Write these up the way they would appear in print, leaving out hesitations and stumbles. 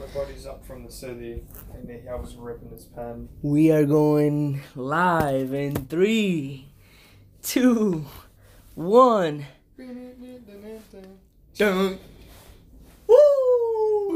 My buddy's up from the city, and I was ripping his pen. We are going live in 3, 2, 1. Dun. Woo!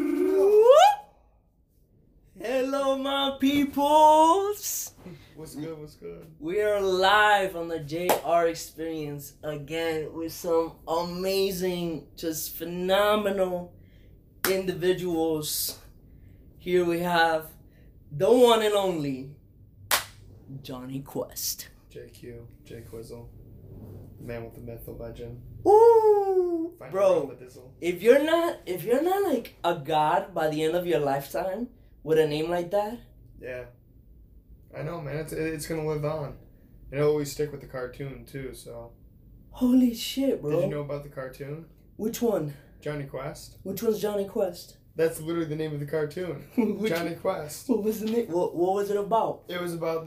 Hello, my peoples. What's good? What's good? We are live on the JR Experience again with some amazing, just phenomenal individuals. Here we have the one and only Johnny Quest. JQ, Jay Quizzle, man with the myth, the legend. Woo! Find Bro, the dizzle. if you're not like a god by the end of your lifetime with a name like that, Yeah, I know, man. It's gonna live on. It'll always stick with the cartoon too. So, holy shit, bro. did you know about the cartoon? Which one? Johnny Quest. Which one's Johnny Quest? That's literally the name of the cartoon. Johnny Quest. What was the name? What was it about? It was about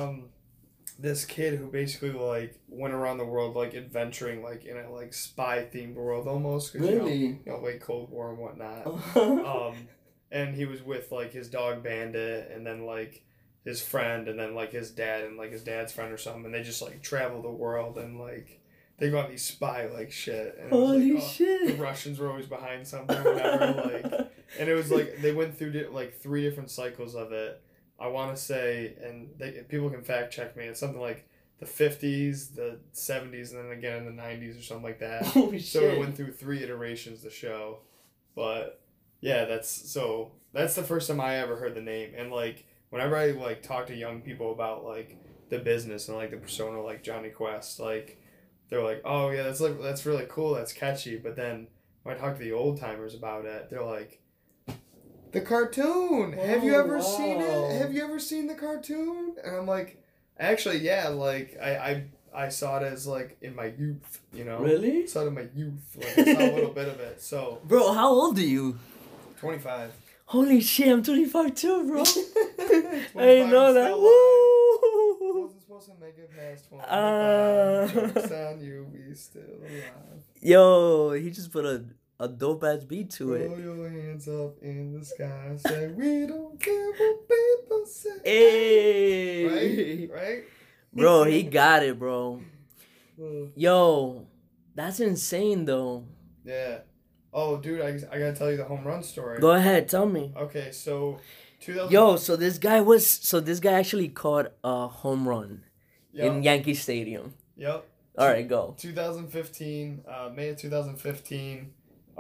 this kid who basically like went around the world like adventuring like in a like spy themed world almost. 'Cause, Really? You know, like Cold War and whatnot. And he was with like his dog Bandit and then like his friend and then like his dad and like his dad's friend or something, and they just like travel the world and like they go on these spy like shit. And it was, Holy like, shit! The Russians were always behind something or whatever. Like, and it was like they went through like 3 different cycles of it. I want to say, and people can fact check me. It's something like the 50s, the 70s, and then again in the 90s or something like that. Holy So shit! it went through 3 iterations the show, but yeah, that's the first time I ever heard the name. And like whenever I like talk to young people about like the business and like the persona like Johnny Quest, like they're like, oh yeah, that's really cool, that's catchy. But then when I talk to the old timers about it, they're like, the cartoon. Have you ever seen it? Have you ever seen the cartoon? And I'm like, actually, yeah. Like I saw it as like in my youth, you know. Really? I saw it in my youth. Like I saw a little bit of it. So. Bro, how old are you? 25. Holy shit, I'm 25 too, bro. 25 I didn't know that. still Woo! Wasn't supposed to make it past 25. Jokes on you, we still alive. Yo, he just put a dope ass beat to Throw it. your hands up in the sky. Say we don't care what people say. Hey, Right? bro, he got it, bro. Uh, Yo, that's insane though. Yeah. Oh, dude, I gotta tell you the home run story. Go ahead, tell me. Okay, so 2000. Yo, so this guy actually caught a home run in Yankee Stadium. Yep. All right, go. 2015, May of 2015.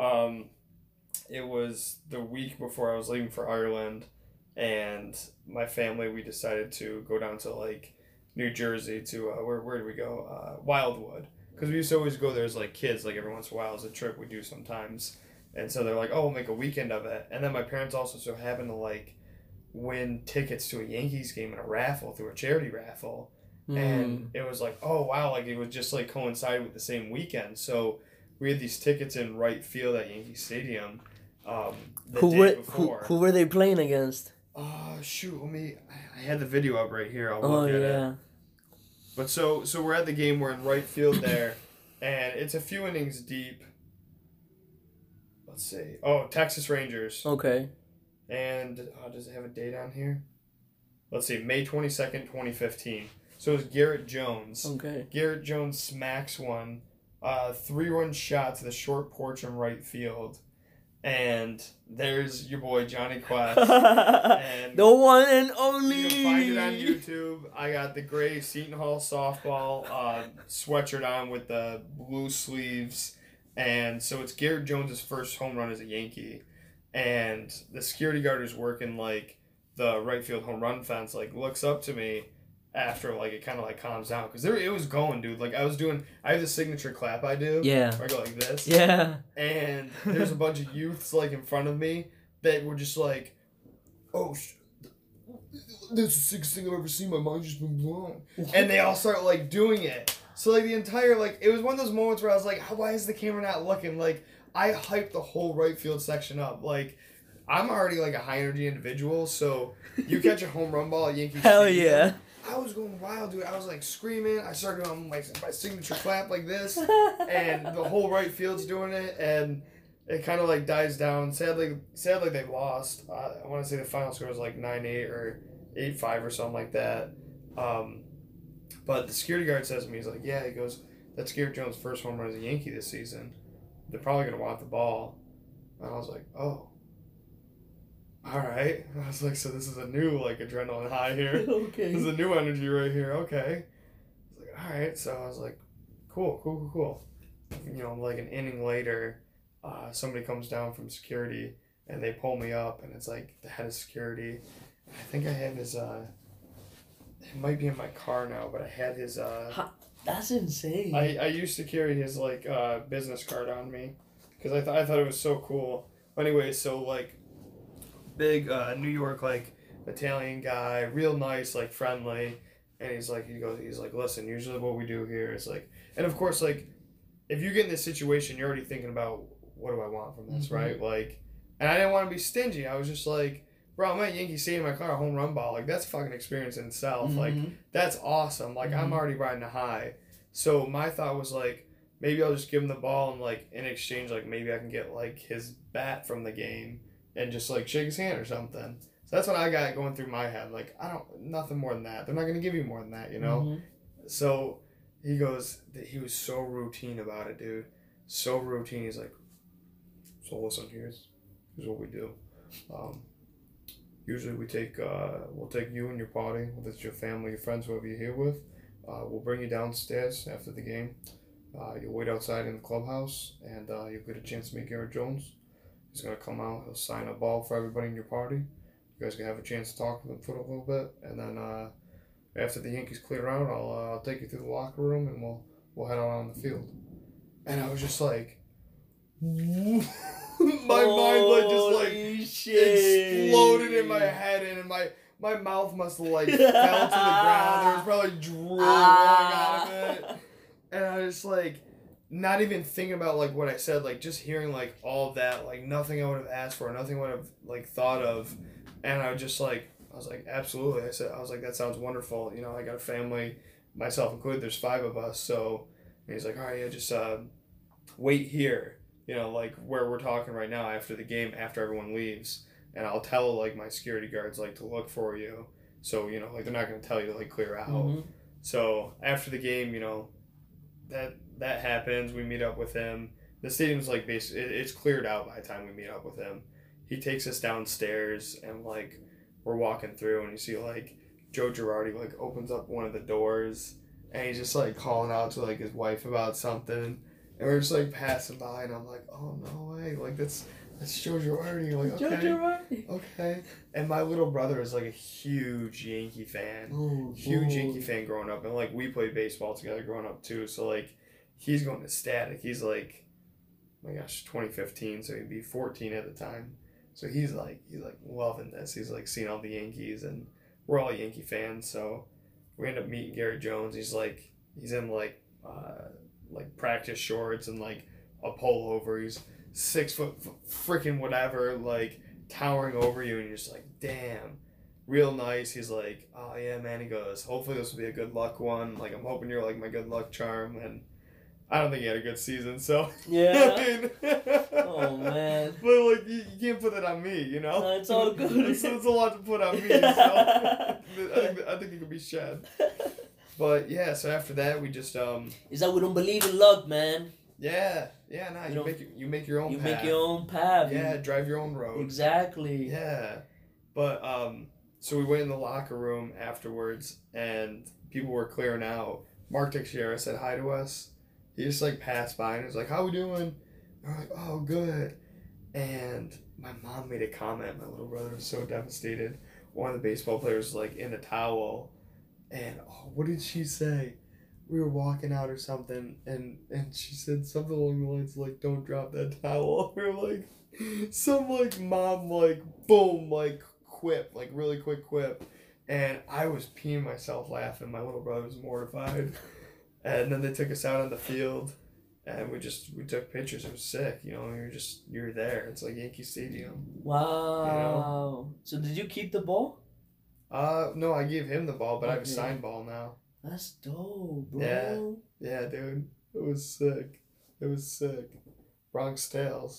It was the week before I was leaving for Ireland, and my family, we decided to go down to like New Jersey to where did we go? Wildwood, because we used to always go there as like kids, like every once in a while as a trip we do sometimes. And so they're like, oh, we'll make a weekend of it. And then my parents also so happened to like win tickets to a Yankees game in a raffle through a charity raffle. And it was like, oh wow, like it was just like coincided with the same weekend. So we had these tickets in right field at Yankee Stadium. Who were they playing against? Shoot, I had the video up right here. I'll Oh look at yeah. it. But so we're at the game. We're in right field there, and it's a few innings deep. Let's see. Oh, Texas Rangers. Okay. And does it have a date on here? Let's see, May 22nd, 2015. So it was Garrett Jones. Okay. Garrett Jones smacks one, 3-run shot to the short porch in right field. And there's your boy Johnny Quest. And the one and only. you can find it on YouTube. I got the gray Seton Hall softball sweatshirt on with the blue sleeves. And so it's Garrett Jones' first home run as a Yankee. And the security guard who's working like the right field home run fence like looks up to me after like it kind of like calms down, because it was going, dude. Like I have the signature clap I do. Yeah. Where I go like this. Yeah. And there's a bunch of youths like in front of me that were just like, oh, this is the sickest thing I've ever seen. My mind's just been blown. And they all start like doing it. So like the entire like it was one of those moments where I was like, why is the camera not looking? Like I hyped the whole right field section up. Like I'm already like a high energy individual, so you catch a home run ball at Yankee Hell Stadium, yeah. I was going wild, dude. I was like screaming. I started doing my signature clap like this, and the whole right field's doing it. And it kind of like dies down. Sadly they lost. I want to say the final score was like 9-8 or 8-5 or something like that. But the security guard says to me, he's like, yeah, he goes, that's Garrett Jones' first home run as a Yankee this season. They're probably gonna want the ball. And I was like, oh. All right. I was like, so this is a new like adrenaline high here. Okay. This is a new energy right here. Okay. I was like, all right. So I was like, cool. You know, like an inning later, somebody comes down from security and they pull me up, and it's like the head of security. I think I have his. It might be in my car now, but I had his. That's insane. I used to carry his like business card on me, because I thought it was so cool. Anyway, so like. Big New York like Italian guy, real nice, like friendly, and he's like, listen, usually what we do here is like, and of course like, if you get in this situation, you're already thinking about what do I want from this, right? Like, and I didn't want to be stingy. I was just like, bro, I'm at Yankee Stadium, my car, a home run ball, like that's a fucking experience in itself. Like that's awesome. Like I'm already riding a high. So my thought was like, maybe I'll just give him the ball and like in exchange, like maybe I can get like his bat from the game. And just like shake his hand or something. So that's what I got going through my head. Like nothing more than that. They're not gonna give you more than that, you know. So he goes. He was so routine about it, dude. So routine. He's like, so listen, here's what we do. Usually we'll take you and your party, whether it's your family, your friends, whoever you're here with. We'll bring you downstairs after the game. You'll wait outside in the clubhouse, and you'll get a chance to meet Garrett Jones. He's going to come out, he'll sign a ball for everybody in your party. You guys can have a chance to talk with him for a little bit. And then after the Yankees clear out, I'll take you through the locker room and we'll head out on the field. And I was just like, my mind like just like exploded in my head, and my mouth must have like fell to the ground. There was probably drool going out of it. And I was like, not even thinking about like what I said, like just hearing like all of that, like nothing I would have asked for, nothing I would have like thought of, and I was like absolutely. I was like, that sounds wonderful. You know, I got a family, myself included. There's 5 of us, so and he's like, all right, yeah, just wait here. You know, like where we're talking right now after the game, after everyone leaves, and I'll tell like my security guards like to look for you. So you know, like they're not gonna tell you to like clear out. So after the game, you know, that happens. We meet up with him. The stadium's like basically it's cleared out by the time we meet up with him. He takes us downstairs, and like we're walking through, and you see like Joe Girardi like opens up one of the doors, and he's just like calling out to like his wife about something, and we're just like passing by, and I'm like, oh no way, like that's Joe Girardi. Like okay, Joe Girardi. Okay. And my little brother is like a huge Yankee fan, Yankee fan growing up, and like we played baseball together growing up too. So like he's going ecstatic. He's like, oh my gosh, 2015, so he'd be 14 at the time. So he's like loving this. He's like seeing all the Yankees, and we're all Yankee fans. So we end up meeting Garrett Jones. He's in like practice shorts and like a pullover. He's 6 foot freaking whatever, like towering over you, and you're just like, damn, real nice. He's like, oh yeah, man. He goes, hopefully this will be a good luck one. Like I'm hoping you're like my good luck charm. And I don't think he had a good season, so yeah. I mean, oh man. But like you can't put it on me, you know. No, it's all good. it's a lot to put on me. So I think it could be shed. But yeah, so after that we just Is that we don't believe in luck, man? Yeah, nah. You make your own. You path. make your own path. Yeah, drive your own road. Exactly. Yeah, but so we went in the locker room afterwards, and people were clearing out. Mark Teixeira said hi to us. He just like passed by and was like, "How we doing?" And we're like, "Oh, good." And my mom made a comment. My little brother was so devastated. One of the baseball players was like in a towel, and what did she say? We were walking out or something, and she said something along the lines like, "Don't drop that towel." We were like, some like mom like boom like quip, like really quick quip, and I was peeing myself laughing. My little brother was mortified. And then they took us out on the field, and we took pictures. It was sick, you know. You're there. It's like Yankee Stadium. Wow. You know? So did you keep the ball? No, I gave him the ball, but I have a signed ball now. That's dope, bro. Yeah, dude. It was sick. Bronx Tales.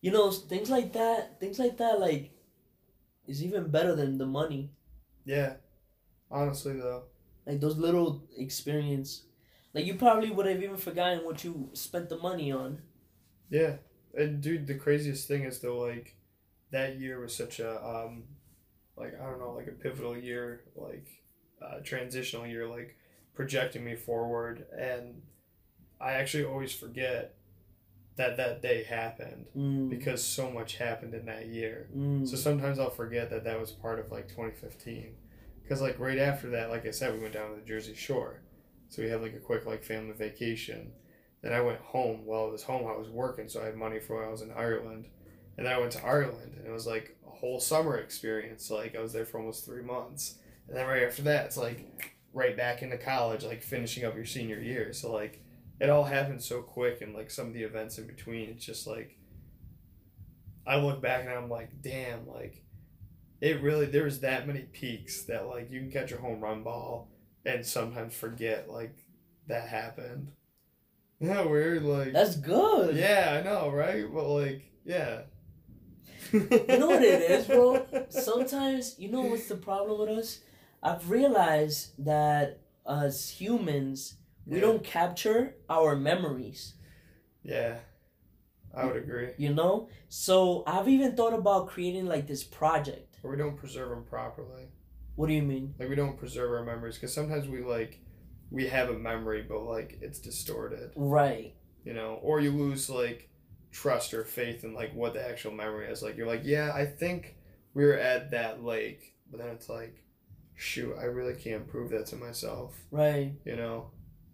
You know, things like that. Things like that, like, is even better than the money. Yeah, honestly though. Like those little experience. Like you probably would have even forgotten what you spent the money on. Yeah, and dude, the craziest thing is though, like, that year was such a like I don't know, like a pivotal year, like transitional year, like projecting me forward, and I actually always forget that that day happened because so much happened in that year. So sometimes I'll forget that that was part of like 2015, because like right after that, like I said, we went down to the Jersey Shore, so we had like a quick like family vacation. Then I went home. While I was home, I was working, so I had money for when I was in Ireland, and then I went to Ireland, and it was like a whole summer experience. Like I was there for almost 3 months, and then right after that, it's like right back into college, like finishing up your senior year. So like it all happened so quick, and like some of the events in between, it's just like I look back and I'm like, damn, like it really there's that many peaks that like you can catch a home run ball and sometimes forget like that happened. Yeah, weird. Like That's good. yeah, I know, right? But like, yeah. You know what it is, bro? Sometimes, you know what's the problem with us? I've realized that as humans, we don't capture our memories. Yeah, I would agree. You know? So I've even thought about creating like this project. Or we don't preserve them properly. What do you mean? Like we don't preserve our memories because sometimes we have a memory, but like it's distorted. Right. You know, or you lose like trust or faith in like what the actual memory is. Like you're like, yeah, I think we were at that lake, but then it's like, shoot, I really can't prove that to myself. Right. You know.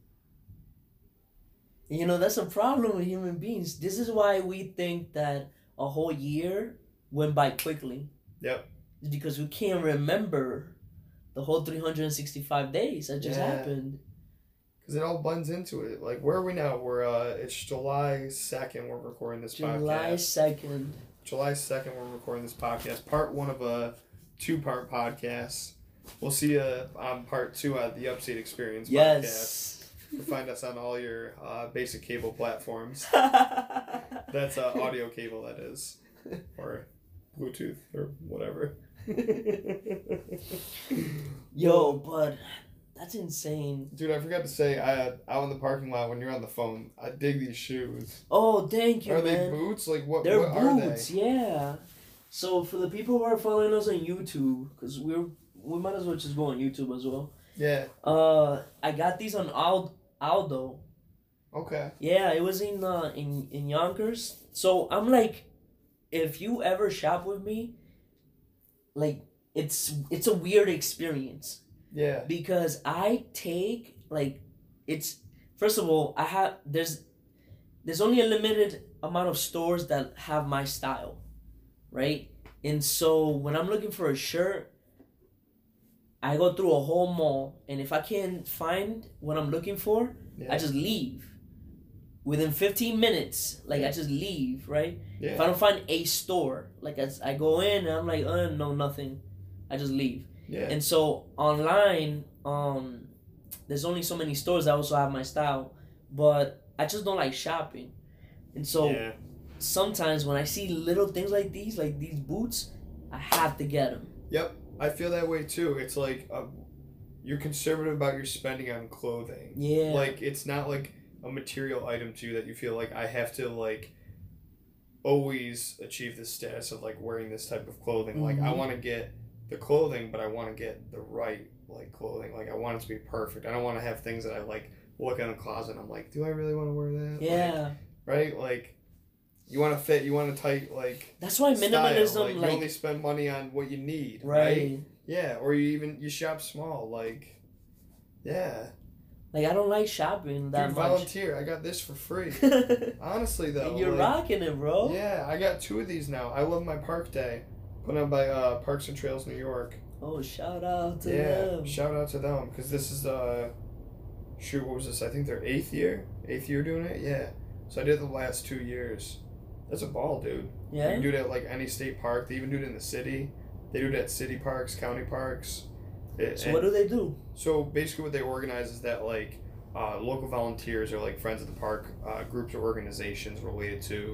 You know, that's a problem with human beings. This is why we think that a whole year went by quickly. Yep. It's because we can't remember the whole 365 days that just happened. Because it all blends into it. Like, where are we now? We're, it's July 2nd we're recording this podcast. July 2nd we're recording this podcast. Part 1 of a 2-part podcast. We'll see you on part 2 at the Upstate Experience podcast. You'll find us on all your basic cable platforms. That's audio cable, that is. Or Bluetooth, or whatever. Yo, but that's insane. Dude, I forgot to say, out in the parking lot when you're on the phone, I dig these shoes. Oh, thank you, man. Are they boots? Like, what They're what boots, are they? Yeah. So, for the people who are following us on YouTube, because we might as well just go on YouTube as well. Yeah. I got these on Aldo. Okay. Yeah, it was in Yonkers. So, I'm like, if you ever shop with me, like it's a weird experience. Yeah. Because I take like it's first of all there's only a limited amount of stores that have my style, right? And so when I'm looking for a shirt, I go through a whole mall, and if I can't find what I'm looking for, I just leave. Within 15 minutes, like I just leave, right? Yeah. If I don't find a store, like I go in and I'm like, no, nothing. I just leave. Yeah. And so online, there's only so many stores that also have my style, but I just don't like shopping. And so sometimes when I see little things like these boots, I have to get them. Yep, I feel that way too. It's like you're conservative about your spending on clothing. Yeah. Like it's not like a material item to you that you feel like I have to like always achieve this status of like wearing this type of clothing. Mm-hmm. Like I want to get the clothing, but I want to get the right like clothing. Like I want it to be perfect. I don't want to have things that I like look in the closet and I'm like, do I really want to wear that? Yeah. Like, right? Like you want to fit, you want a tight like that's why minimalism like you only spend money on what you need. Right? Yeah. Or you shop small, like yeah. Like, I don't like shopping that much. Volunteer. I got this for free. Honestly, though. You're rocking it, bro. Yeah, I got 2 of these now. I love my Park Day. Put on by Parks and Trails New York. Oh, shout out to them. Yeah, shout out to them. Because this is, what was this? I think their 8th year? 8th year doing it? Yeah. So I did it the last 2 years. That's a ball, dude. Yeah? You can do it at, like, any state park. They even do it in the city. They do it at city parks, county parks. So what do they do? So basically what they organize is that like local volunteers or like Friends of the Park groups or organizations related to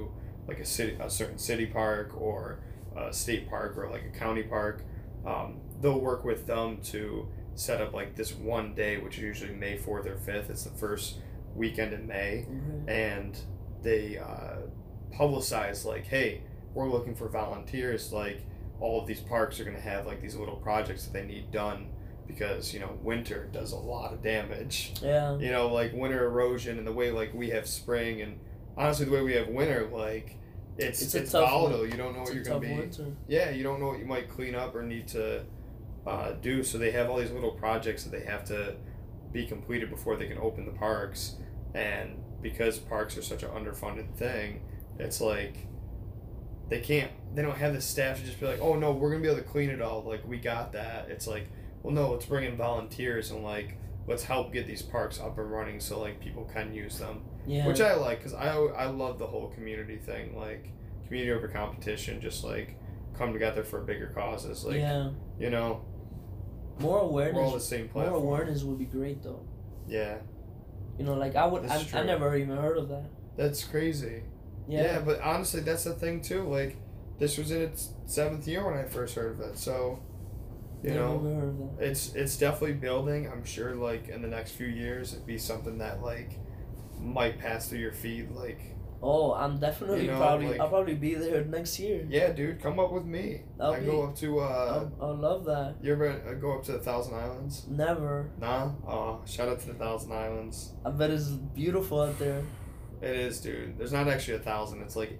like a certain city park or a state park or like a county park, they'll work with them to set up like this one day, which is usually May 4th or 5th. It's the first weekend in May, and they publicize like, hey, we're looking for volunteers. Like, all of these parks are going to have like these little projects that they need done because, you know, winter does a lot of damage. Yeah. You know, like winter erosion, and the way like we have spring, and honestly the way we have winter, like it's volatile. You don't know what you're going to be. Winter. Yeah, you don't know what you might clean up or need to do. So they have all these little projects that they have to be completed before they can open the parks. And because parks are such an underfunded thing, it's like they don't have the staff to just be like, oh no, we're gonna be able to clean it all, like we got that. It's like, well no, let's bring in volunteers and like let's help get these parks up and running so like people can use them. Yeah. Which I like, because I love the whole community thing, like community over competition, just like come together for bigger causes, like you know, more awareness. We're all the same platform. More awareness would be great though. Yeah. You know, like I never even heard of that. That's crazy. Yeah, but honestly, that's the thing too. Like, this was in its 7th year when I first heard of it. So, you know, it's definitely building. I'm sure, like in the next few years, it'd be something that like might pass through your feed. Like, oh, I'm definitely I'll probably be there next year. Yeah, dude, come up with me. Go up to. I love that. You ever go up to the Thousand Islands? Never. Nah. Oh, shout out to the Thousand Islands. I bet it's beautiful out there. It is, dude. There's not actually 1,000. It's like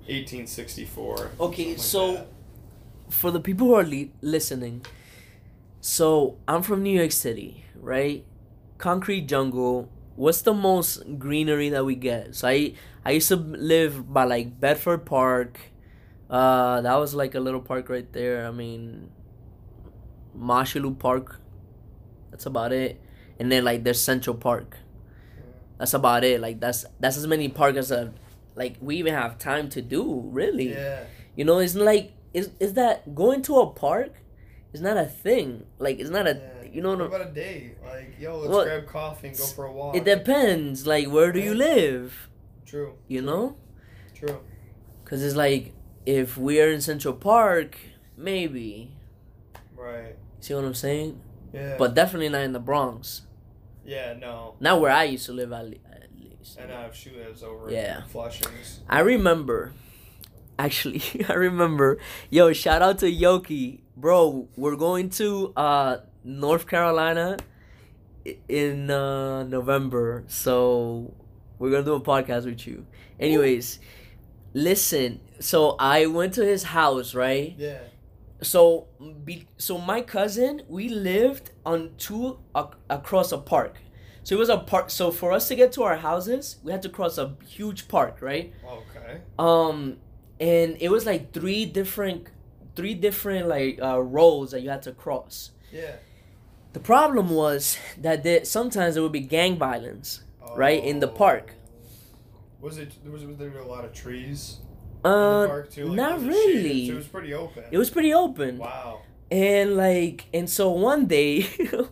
1864. Okay, so for the people who are listening, so I'm from New York City, right? Concrete jungle. What's the most greenery that we get? So I used to live by like Bedford Park. That was like a little park right there. I mean, Marshallu Park. That's about it. And then like there's Central Park. That's about it. Like that's as many parks as like we even have time to do, really. Yeah. You know, it's like is that going to a park is not a thing. Like it's not a you know. What about a day? Like, yo, let's grab coffee and go for a walk. It depends. Like, where do you live? True. You know? True. Cause it's like if we're in Central Park, maybe. Right. See what I'm saying? Yeah. But definitely not in the Bronx. Yeah, no. Not where I used to live, at least. And she lives over in Flushings. I remember. Yo, shout out to Yoki. Bro, we're going to North Carolina in November. So we're going to do a podcast with you. Anyways, listen. So I went to his house, right? Yeah. So my cousin, we lived on across a park. So it was a park. So for us to get to our houses, we had to cross a huge park, right? Okay. And it was like three different like roads that you had to cross. Yeah. The problem was that sometimes there would be gang violence, right, in the park. Was there a lot of trees? Park too? Like, not really. So it was pretty open. It was pretty open. Wow. And so one day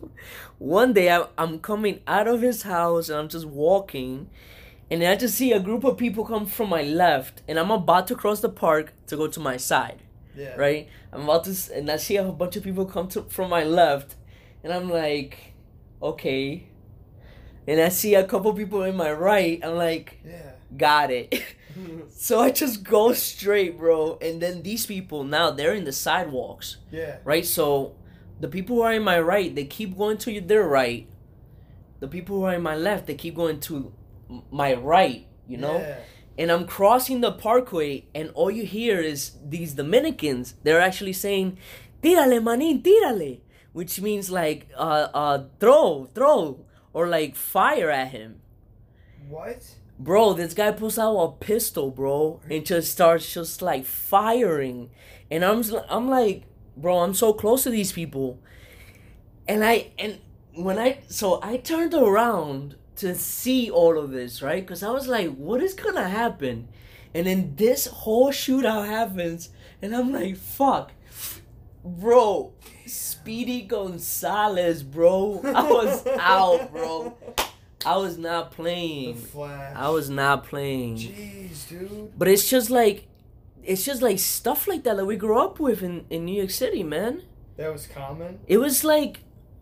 I'm coming out of his house and I'm just walking, and I just see a group of people come from my left, and I'm about to cross the park to go to my side. Yeah. Right? And I see a bunch of people come from my left, and I'm like, okay. And I see a couple people in my right. I'm like, got it. So I just go straight, bro. And then these people, now they're in the sidewalks. Yeah. Right? So the people who are in my right, they keep going to their right. The people who are in my left, they keep going to my right, you know? Yeah. And I'm crossing the parkway, and all you hear is these Dominicans. They're actually saying, "Tírale, manín, tírale," which means like, throw, or like fire at him. What? Bro, this guy pulls out a pistol, bro, and just starts just like firing. And I'm like, bro, I'm so close to these people. And I turned around to see all of this, right? Because I was like, what is gonna happen? And then this whole shootout happens, and I'm like, fuck. Bro, Speedy Gonzalez, bro. I was out, bro. I was not The playing. Flash. I was not playing. Jeez, dude. But it's just like stuff like that we grew up with in New York City, man. That was common. It was like,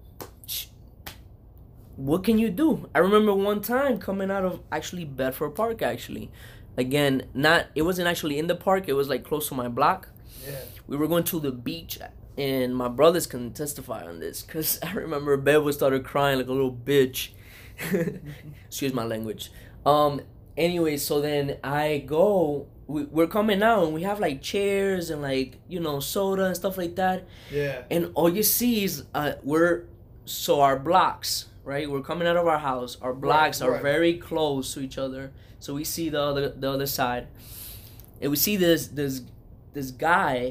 what can you do? I remember one time coming out of actually Bedford Park. Actually, again, it wasn't actually in the park. It was like close to my block. Yeah. We were going to the beach, and my brothers can testify on this because I remember Bev started crying like a little bitch. Excuse my language. Anyway, so then I go. We're coming out and we have like chairs and like soda and stuff like that. Yeah. And all you see is our blocks, right? We're coming out of our house. Our blocks are very close to each other, so we see the other side, and we see this guy.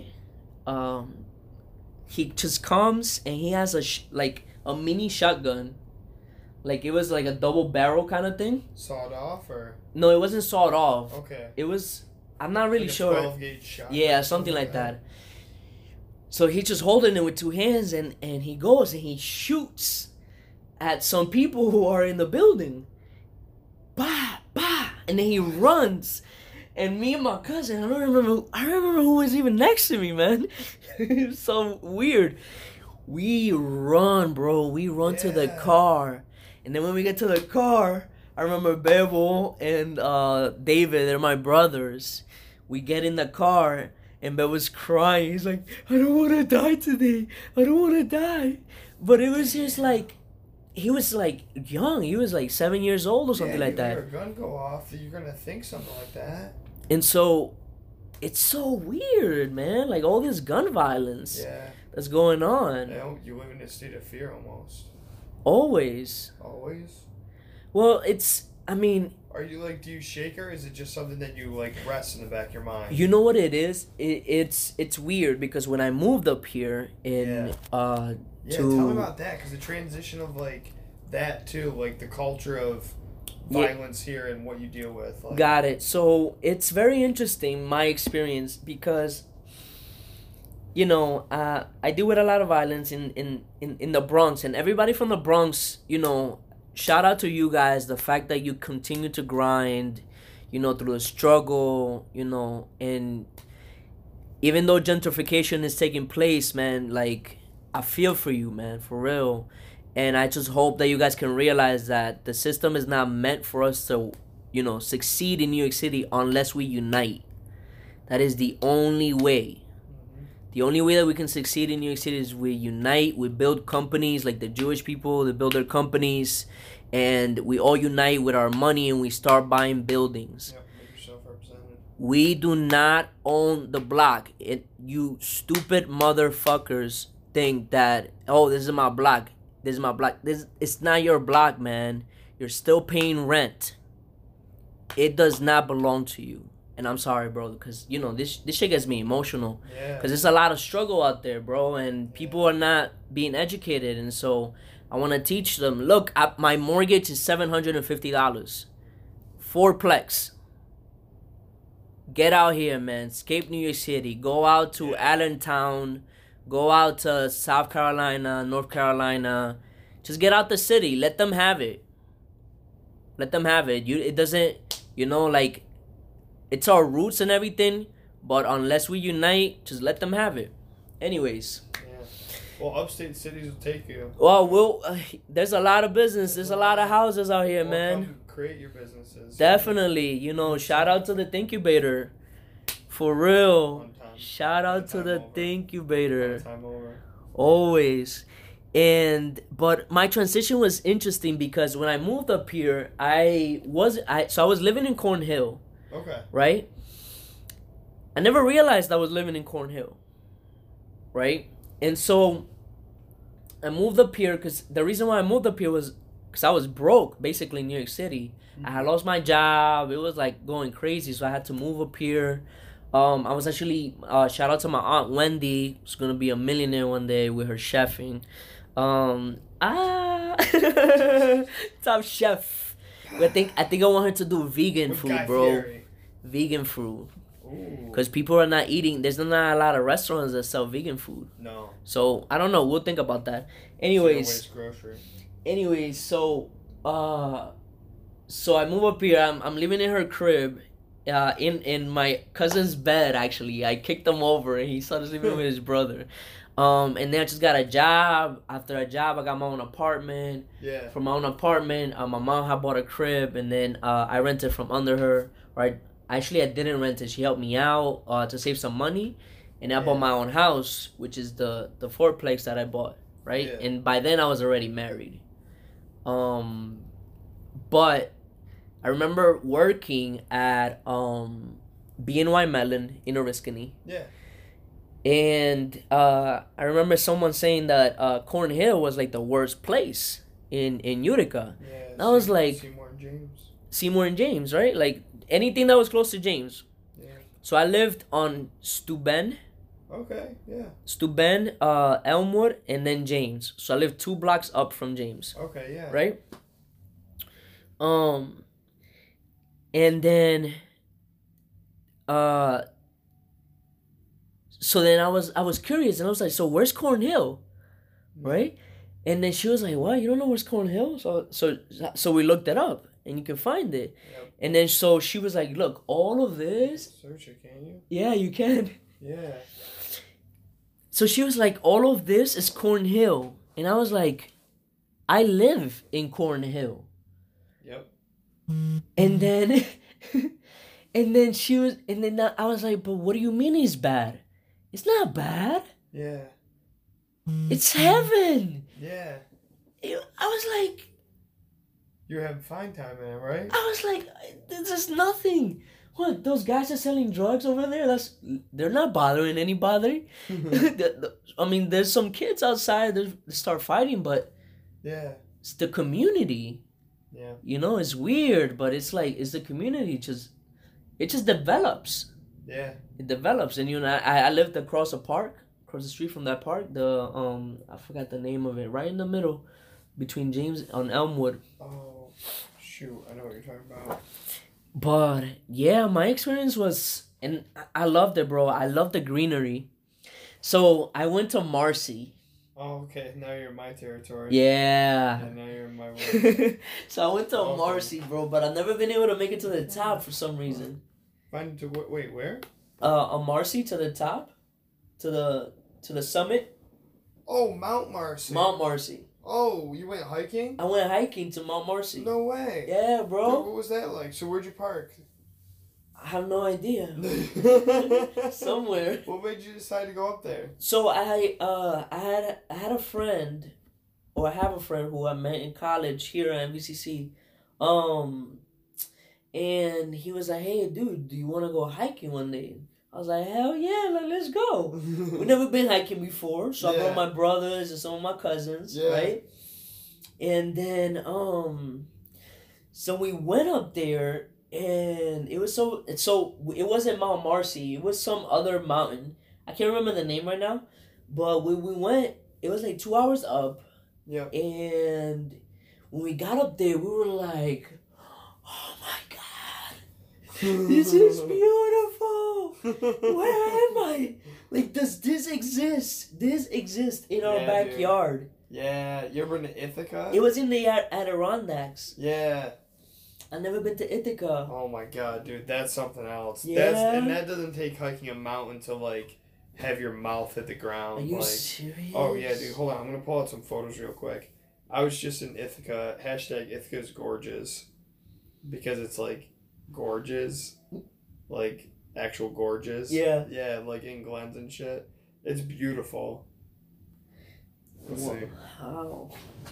He just comes and he has a mini shotgun. Like it was like a double barrel kind of thing. Sawed off or? No, it wasn't sawed off. Okay. It was. I'm not really sure. 12-gauge shot. Yeah, something like that. So he's just holding it with two hands, and he goes and he shoots at some people who are in the building. Bah, bah, and then he runs. And me and my cousin, I remember who was even next to me, man. It was so weird. We run, bro. We run to the car. And then when we get to the car, I remember Bebo and David, they're my brothers. We get in the car, and Bev was crying. He's like, I don't want to die today. I don't want to die. But it was just like, he was like young. He was like 7 years old or something like that. Your gun go off, you're going to think something like that. And so, it's so weird, man. Like all this gun violence that's going on. You live in a state of fear almost. Always. Always? Well, are you like, do you shake her? Is it just something that you like rest in the back of your mind? You know what it is? It's weird because when I moved up here tell me about that, because the transition of like that too, like the culture of violence here and what you deal with. Like. Got it. So it's very interesting, my experience, because I deal with a lot of violence in the Bronx, and everybody from the Bronx, shout out to you guys, the fact that you continue to grind, through the struggle, and even though gentrification is taking place, man, like, I feel for you, man, for real. And I just hope that you guys can realize that the system is not meant for us to, succeed in New York City unless we unite. That is the only way. The only way that we can succeed in New York City is we unite, we build companies like the Jewish people, they build their companies, and we all unite with our money and we start buying buildings. Yep, make yourself represented. We do not own the block. You stupid motherfuckers think that, this is my block. This is my block. It's not your block, man. You're still paying rent. It does not belong to you. And I'm sorry, bro, because, this shit gets me emotional. Yeah. Because there's a lot of struggle out there, bro, and people are not being educated. And so I want to teach them, look, my mortgage is $750. Fourplex. Get out here, man. Escape New York City. Go out to Allentown. Go out to South Carolina, North Carolina. Just get out the city. Let them have it. Let them have it. It doesn't, it's our roots and everything, but unless we unite, just let them have it. Anyways. Yeah. Well, upstate cities will take you. Well, there's a lot of business. There's a lot of houses out here, man. Come create your businesses. Definitely. Shout out to the Thinkubator. For real. Shout out to the Thinkubator. Time over. Always. But my transition was interesting because when I moved up here, I was living in Cornhill. Okay. Right? I never realized I was living in Cornhill. Right? And so I moved up here because the reason why I moved up here was because I was broke, basically, in New York City. Mm-hmm. I had lost my job. It was like going crazy, so I had to move up here. I was actually, shout out to my aunt Wendy, who's going to be a millionaire one day with her chefing. Top chef. I think I want her to do vegan with food, Guy bro. Fieri. Vegan food. Because people are not eating. There's not a lot of restaurants that sell vegan food. No. So, I don't know. We'll think about that. Anyways. Grocery. Anyways, so so I move up here. I'm living in her crib, in my cousin's bed. Actually, I kicked him over, and he started sleeping with his brother. And then I just got a job. After a job, I got my own apartment. Yeah. From my own apartment, my mom had bought a crib, and then I rented from under her. Right. Actually, I didn't rent it. She helped me out to save some money, and I bought my own house, which is the fourplex that I bought. Right. Yeah. And by then I was already married. But I remember working at BNY Mellon in Oriskany. Yeah. And I remember someone saying that Cornhill was like the worst place in Utica. Yeah. And I was like, Seymour and James, right? Like anything that was close to James. Yeah. So I lived on Steuben. Okay, yeah. Steuben, Elmwood, and then James. So I lived 2 blocks up from James. Okay, yeah. Right? And then so then I was curious, and I was like, so where's Cornhill? Right? And then she was like, what, you don't know where's Cornhill? So we looked it up, and you can find it. Yep. And then so she was like, look, all of this. Search it, can you? Yeah, you can. Yeah. So she was like, all of this is Cornhill. And I was like, I live in Cornhill. Yep. And then I was like, but what do you mean it's bad? It's not bad. Yeah. It's heaven. Yeah. I was like, You're having fine time in it, right? I was like, this is nothing. What, those guys are selling drugs over there? They're not bothering anybody. I mean, there's some kids outside that start fighting, but yeah, it's the community. Yeah. You know, it's weird, but it's like, it's the community. It just develops. Yeah. It develops. And, you know, I lived across the street from that park. I forgot the name of it. Right in the middle between James on Elmwood. Oh, shoot. I know what you're talking about. But, yeah, my experience was, and I loved it, bro. I loved the greenery. So, I went to Marcy. Oh, okay. Now you're in my territory. Yeah. And now you're in my world. So, I went to Marcy, bro, but I've never been able to make it to the top for some reason. Find to wait, where? On Marcy to the top? To the summit? Oh, Mount Marcy. Mount Marcy. Oh, you went hiking? I went hiking to Mount Marcy. No way. Yeah, bro. Dude, what was that like? So where'd you park? I have no idea. Somewhere. What made you decide to go up there? So I had a friend, or I have a friend who I met in college here at MVCC. And he was like, hey, dude, do you want to go hiking one day? I was like, hell yeah, let's go. We've never been hiking before, so I brought my brothers and some of my cousins, right? And then, so we went up there, and it was it wasn't Mount Marcy, it was some other mountain. I can't remember the name right now, but we went, it was like 2 hours up. Yeah. And when we got up there, we were like, oh my God. This is beautiful. Where am I? Like, does this exist? This exists in our backyard. Dude. Yeah. You ever been to Ithaca? It was in the Adirondacks. Yeah. I've never been to Ithaca. Oh my God, dude, that's something else. Yeah. And that doesn't take hiking a mountain to like have your mouth hit the ground. Are you like, serious? Oh yeah, dude. Hold on, I'm gonna pull out some photos real quick. I was just in Ithaca. Hashtag Ithaca's gorgeous, because it's like gorgeous, like actual gorgeous. Yeah. Yeah, like in glens and shit. It's beautiful. Let's see. Wow.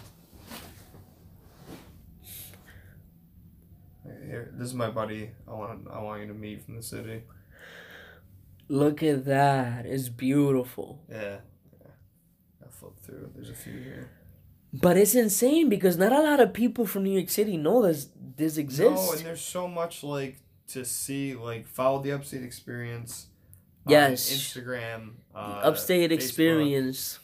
Here, this is my buddy. I want you to meet from the city. Look at that. It's beautiful. Yeah. I'll flip through. There's a few here. But it's insane because not a lot of people from New York City know this exists. No, and there's so much like to see. Like, follow the Upstate Experience. Yes. On Instagram. Upstate Facebook, Experience.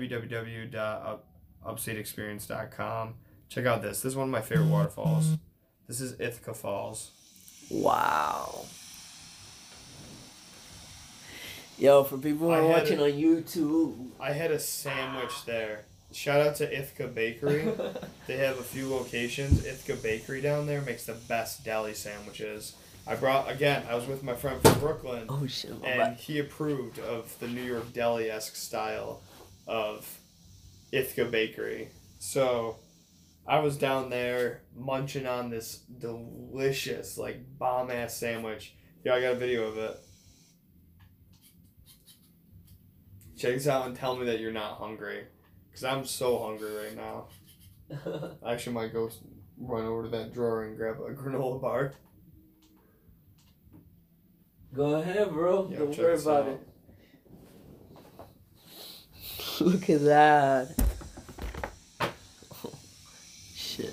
www.upstateexperience.com. Check out this. This is one of my favorite waterfalls. This is Ithaca Falls. Wow. Yo, for people who are watching on YouTube. I had a sandwich there. shout out to Ithaca Bakery. They have a few locations. Ithaca Bakery down there makes the best deli sandwiches. I was with my friend from Brooklyn. Oh shit! And he approved of the New York deli-esque style of Ithaca Bakery. So I was down there munching on this delicious, like, bomb-ass sandwich. Yeah, I got a video of it. Check this out and tell me that you're not hungry. Because I'm so hungry right now. I actually might go run over to that drawer and grab a granola bar. Go ahead, bro. Yeah, Don't check worry this about out. it. Look at that. Oh, shit.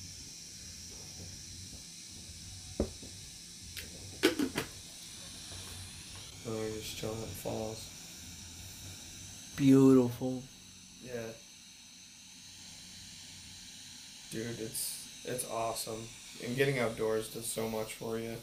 Oh, you're just chilling at the falls. Beautiful. Yeah. Dude, it's awesome. And getting outdoors does so much for you.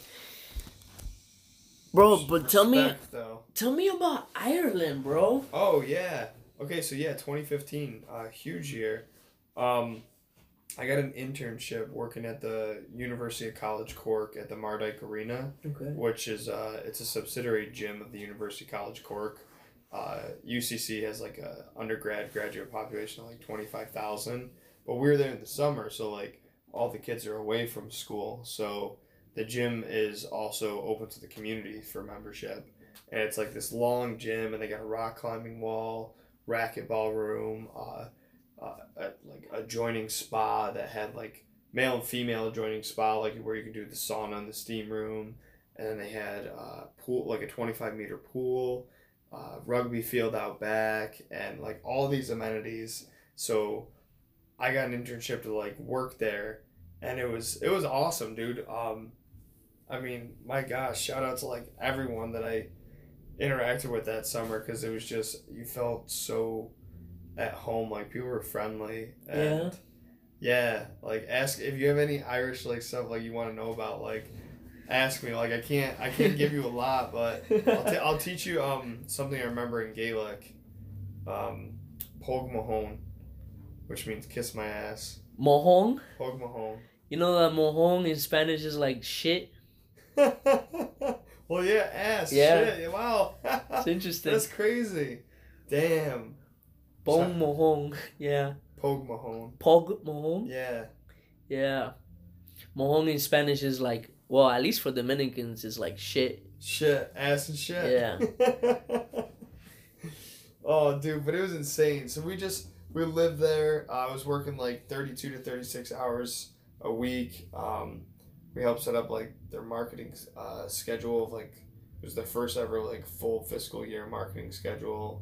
Bro, but tell me Though. about Ireland, bro. Oh, yeah. Okay, so yeah, 2015, huge year. I got an internship working at the University of College Cork at the Mardyke Arena, Okay. which is it's a subsidiary gym of the University College Cork. UCC has like a graduate population of like 25,000, but we were there in the summer, so like all the kids are away from school, so the gym is also open to the community for membership, and it's like this long gym, and they got a rock climbing wall, racquetball room, like adjoining spa that had like male and female adjoining spa, like where you can do the sauna and the steam room, and then they had pool, like a 25-meter pool, rugby field out back, and like all these amenities. So I got an internship to like work there, and it was awesome, dude. I mean, my gosh, shout out to like everyone that I interacted with that summer, because it was just, you felt so at home, like people were friendly, and yeah, like ask if you have any Irish like stuff like you want to know about, like ask me. Like I can't give you a lot, but I'll teach you something I remember in Gaelic, Pog Mahone, which means kiss my ass. Mohong? Pog Mahone. You know that mohong in Spanish is like shit? Well, yeah, ass. Yeah. Shit. Wow. It's interesting. That's crazy. Damn. Bong mohong. Yeah. Pog Mahone. Pog mohong? Yeah. Yeah. Mohong in Spanish is like, well, at least for Dominicans, is like shit. Shit. Ass and shit. Yeah. Oh, dude, but it was insane. So we lived there. I was working like 32 to 36 hours a week. We helped set up like their marketing schedule of like, it was the first ever like full fiscal year marketing schedule.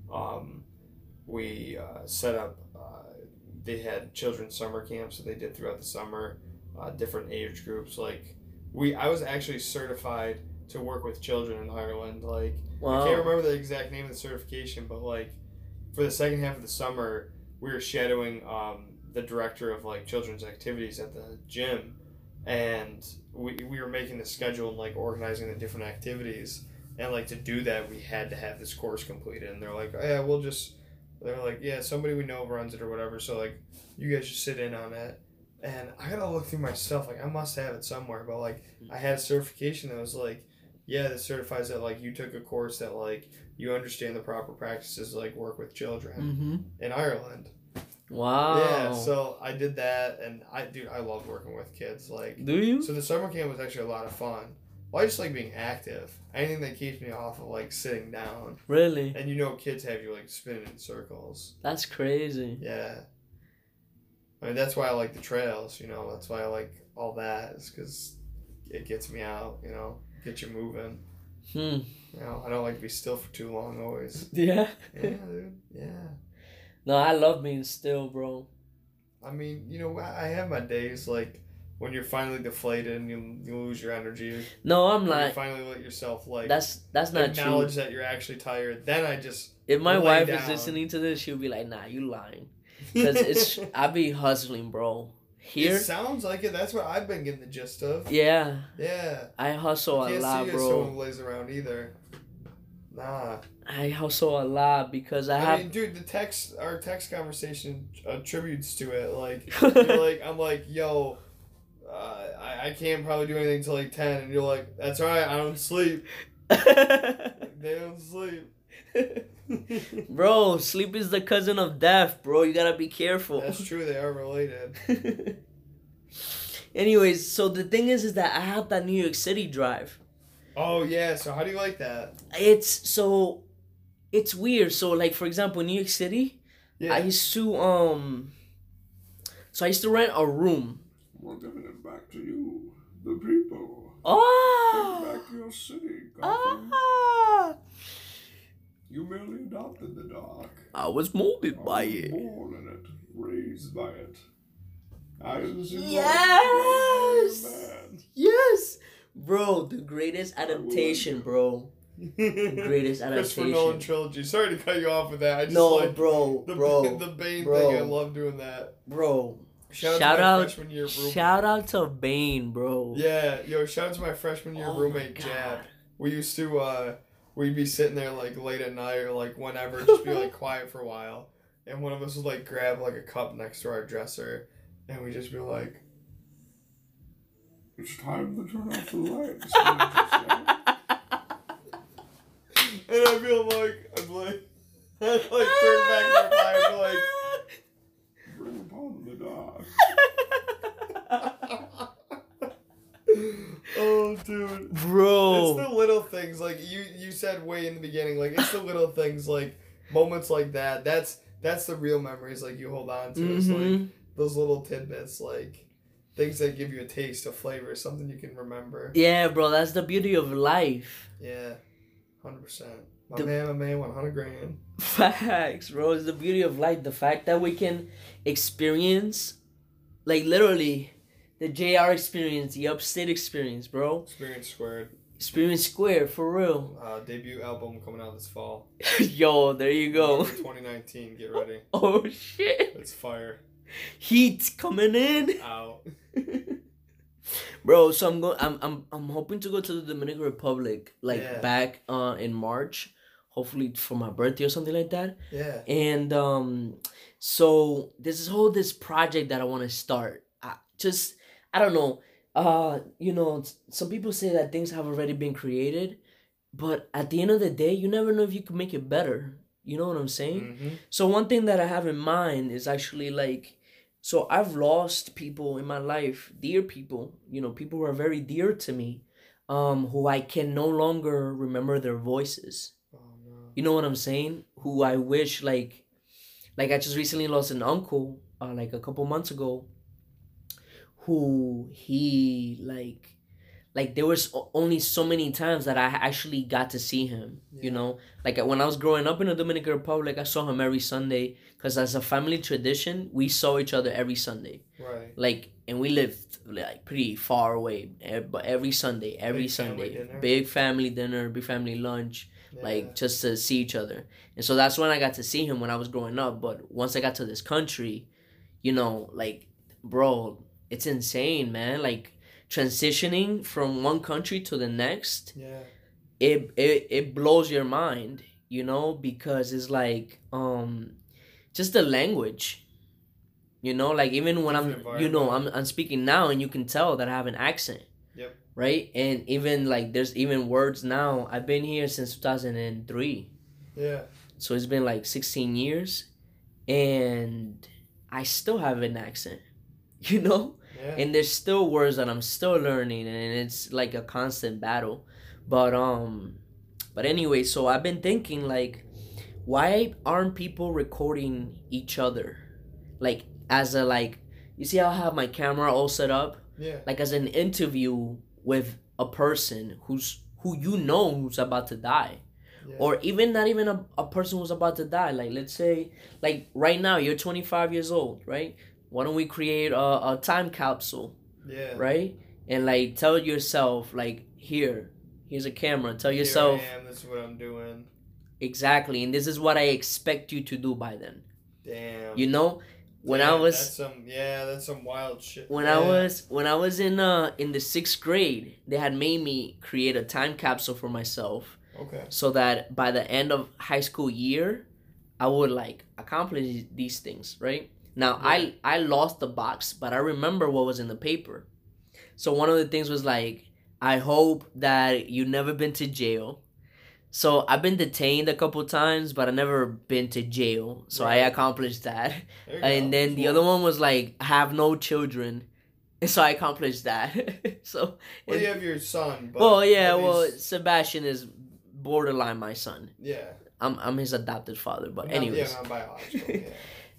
We set up, they had children's summer camps that they did throughout the summer, different age groups. Like I was actually certified to work with children in Ireland. Like, Wow. I can't remember the exact name of the certification, but like for the second half of the summer, we were shadowing the director of like children's activities at the gym, and we were making the schedule and like organizing the different activities, and like to do that we had to have this course completed, and they're like, oh, yeah, they're like, yeah, somebody we know runs it or whatever, so like you guys just sit in on it. And I gotta look through my stuff, like I must have it somewhere, but like I had a certification that was like, yeah, that certifies that like you took a course that like you understand the proper practices to like work with children in Ireland. Wow. Yeah, so I did that, and I love working with kids. Like, do you? So the summer camp was actually a lot of fun. Well, I just like being active. Anything that keeps me off of like sitting down. Really? And you know, kids have you like spinning in circles. That's crazy. Yeah. I mean, that's why I like the trails. You know, that's why I like all that. Is because it gets me out. You know, get you moving. You know, I don't like to be still for too long always. Yeah. Yeah, dude. Yeah. No, I love being still, bro. I mean, you know, I have my days like when you're finally deflated and you lose your energy. No, I'm like, you finally let yourself like that's not true. Acknowledge that you're actually tired. Then I just if my lay wife down. is listening to this, she'll be like, "Nah, you lying," because I be hustling, bro. Here, it sounds like it. That's what I've been getting the gist of. Yeah. Yeah. I hustle a lot, Can't see you as bro. someone who lays around either. Nah. I hustle a lot because I mean, dude, our text conversation attributes to it. Like, I'm like, yo, I can't probably do anything till like 10, and you're like, that's all right, I don't sleep. Like, they don't sleep. Bro, sleep is the cousin of death, bro. You gotta be careful. That's true. They are related. Anyways, so the thing is that I have that New York City drive. Oh yeah. So how do you like that? It's weird. So like for example, in New York City, Yeah. I used to rent a room. We're giving it back to you, the people. Oh. Take back your city, Gotham. Ah. You merely adopted the dark. I was molded I by was it. born in it, raised by it. I was in Yes. man. Yes. Bro, the greatest adaptation, bro. Greatest Christopher adaptation. Nolan trilogy. Sorry to cut you off with that. I just No, like bro, the bro, the Bane bro. thing. I love doing that. Bro. Shout Shout out to my out, freshman year roommate. shout out to Bane, bro. Yeah, yo, shout out to my freshman year Oh my roommate God. Jab. We used to we'd be sitting there like late at night or like whenever, just be like quiet for a while. And one of us would like grab like a cup next to our dresser and we'd just be like, It's time to turn off the lights. and I'd be like, I'd like turn back to the fire and be like, Bring upon the dark. oh, dude. Bro. It's the little things, like you said way in the beginning, like it's the little things, like moments like that. That's the real memories, like you hold on to. It's like those little tidbits, like things that give you a taste, a flavor, something you can remember. Yeah, bro, that's the beauty of life. Yeah, 100%. My man, 100 grand. Facts, bro. It's the beauty of life. The fact that we can experience, like literally, the JR experience, the upstate experience, bro. Experience Squared. Experience Square, for real. Debut album coming out this fall. Yo, there you go. November 2019, get ready. Oh shit. It's fire. Heat coming in. Out. Bro, so I'm hoping to go to the Dominican Republic like Yeah. back in March, hopefully for my birthday or something like that. Yeah. And so there's this project that I want to start. I don't know. Some people say that things have already been created, but at the end of the day, you never know if you can make it better. You know what I'm saying? Mm-hmm. So one thing that I have in mind is actually like, so I've lost people in my life, dear people, people who are very dear to me, who I can no longer remember their voices. Oh no. You know what I'm saying? Who I wish like I just recently lost an uncle, like a couple months ago, who he like there was only so many times that I actually got to see him. Yeah. Like when I was growing up in the Dominican Republic, I saw him every Sunday because as a family tradition, we saw each other every Sunday. Right. Like, and we lived like pretty far away, but every Sunday, Big family dinner. big family dinner, big family lunch, Yeah. like just to see each other. And so that's when I got to see him when I was growing up. But once I got to this country, like, bro, it's insane, man. Like transitioning from one country to the next, Yeah. it blows your mind, because it's like just the language. Like even when I'm speaking now and you can tell that I have an accent. Yep. Right? And even like there's even words now. I've been here since 2003. Yeah. So it's been like 16 years and I still have an accent. Yeah. And there's still words that I'm still learning and it's like a constant battle. But anyway, so I've been thinking like, why aren't people recording each other? Like as a like, you see how I have my camera all set up? Yeah. Like as an interview with a person who's about to die. Yeah. Or even not even a person who's about to die. Like let's say like right now you're 25 years old, right? Why don't we create a time capsule? Yeah. Right? And like tell yourself like here's a camera. Tell yourself Here I am, this is what I'm doing. exactly, and this is what I expect you to do by then. Damn. When Damn, I was that's some wild shit. when I was in the 6th grade, they had made me create a time capsule for myself Okay. so that by the end of high school year, I would like accomplish these things, right? Now Yeah. I lost the box, but I remember what was in the paper. So one of the things was like, I hope that you've never been to jail. So I've been detained a couple times, but I never been to jail. So I Right. accomplished that. There you And go. then the other one was like, have no children. And so I accomplished that. So Well, you have your son. But well, yeah, at well, least- Sebastian is borderline my son. yeah. I'm his adopted father, but Not- anyways. Yeah, not biological. Yeah.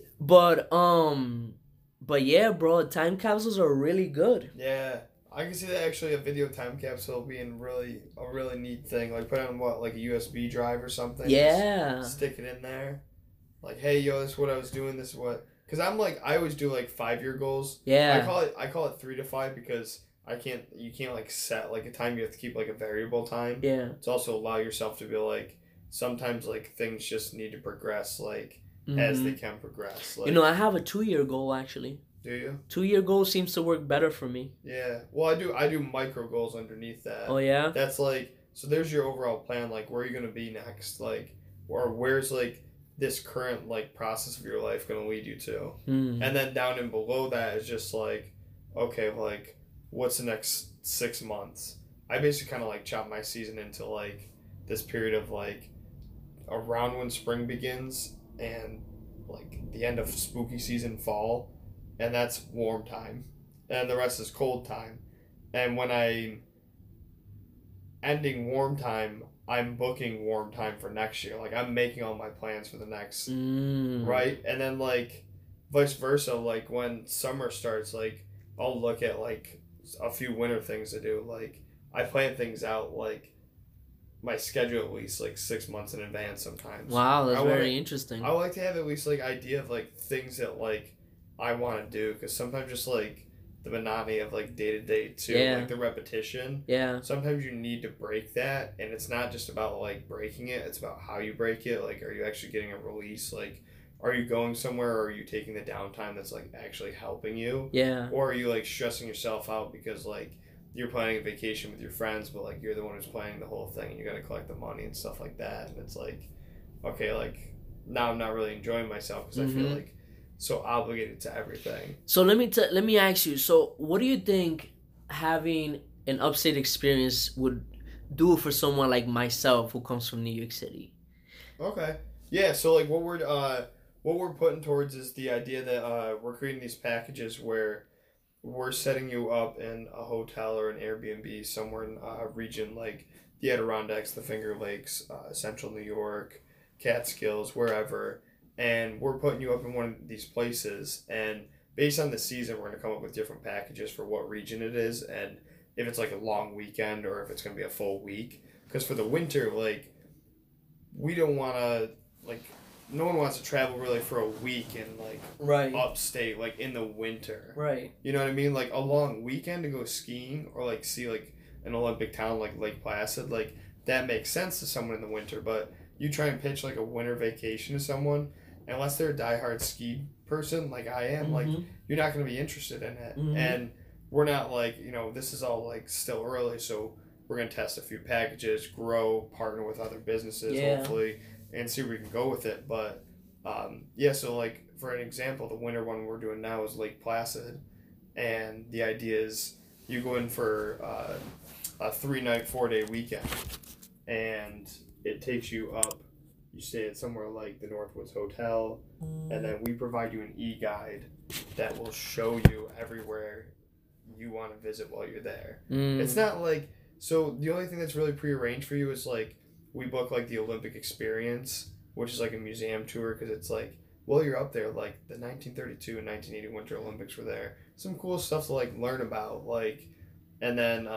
But yeah, bro, time capsules are really good. Yeah, I can see that actually a video time capsule being a really neat thing. Like put on like a USB drive or something. Yeah. Just stick it in there. Like, hey, yo, this is what I was doing. This is what. Because I always do like 5-year goals. Yeah. I call it 3 to 5 because you can't like set like a time. You have to keep like a variable time. Yeah. To also allow yourself to be like sometimes like things just need to progress like Mhm. as they can progress. Like, I have a 2-year goal actually. do you? 2-year goal seems to work better for me. Yeah. Well, I do micro goals underneath that. Oh yeah. That's like, so there's your overall plan, like where are you going to be next, like, or where's like this current like process of your life going to lead you to, Mm. and then down and below that is just like, okay, like what's the next 6 months. I basically kind of like chop my season into like this period of like around when spring begins and like the end of spooky season, fall, and that's warm time, and the rest is cold time. And when I'm ending warm time, I'm booking warm time for next year. Like I'm making all my plans for the next right, and then like vice versa. Like when summer starts, like I'll look at like a few winter things to do. Like I plan things out like my schedule at least like 6 months in advance sometimes. Wow, that's I very wanna- interesting. I like to have at least like idea of like things that like I want to do, because sometimes just like the monotony of like day to day too, Yeah. like the repetition. Yeah. Sometimes you need to break that, and it's not just about like breaking it; it's about how you break it. Like, are you actually getting a release? Like, are you going somewhere, or are you taking the downtime that's like actually helping you, Yeah. or are you like stressing yourself out because like you're planning a vacation with your friends, but like you're the one who's planning the whole thing, and you got to collect the money and stuff like that, and it's like, okay, like now I'm not really enjoying myself because I feel Mhm. like so obligated to everything. So let me ask you. So what do you think having an upstate experience would do for someone like myself who comes from New York City? Okay. Yeah. So like what we're putting towards is the idea that we're creating these packages where we're setting you up in a hotel or an Airbnb somewhere in a region like the Adirondacks, the Finger Lakes, Central New York, Catskills, wherever, and we're putting you up in one of these places. And based on the season, we're going to come up with different packages for what region it is, and if it's like a long weekend or if it's going to be a full week. Because for the winter, like we don't want to like. No one wants to travel really for a week in like Right. upstate, like in the winter. Right. You know what I mean? Like a long weekend to go skiing or like see like an Olympic town like Lake Placid, like that makes sense to someone in the winter. But you try and pitch like a winter vacation to someone, unless they're a diehard ski person like I am, like Mhm. you're not going to be interested in it. Mhm. And we're not like, this is all like still early, so we're going to test a few packages, grow, partner with other businesses, Yeah. hopefully, and see where we can go with it. But yeah, so like for an example, the winter one we're doing now is Lake Placid, and the idea is you go in for a 3-night, 4-day weekend, and it takes you up. You stay at somewhere like the Northwoods Hotel, and then we provide you an e-guide that will show you everywhere you want to visit while you're there. Mm. It's not like, so the only thing that's really prearranged for you is like we book like the Olympic Experience, which is like a museum tour, because it's like, well, you're up there, like the 1932 and 1980 Winter Olympics were there. Some cool stuff to like learn about, like, and then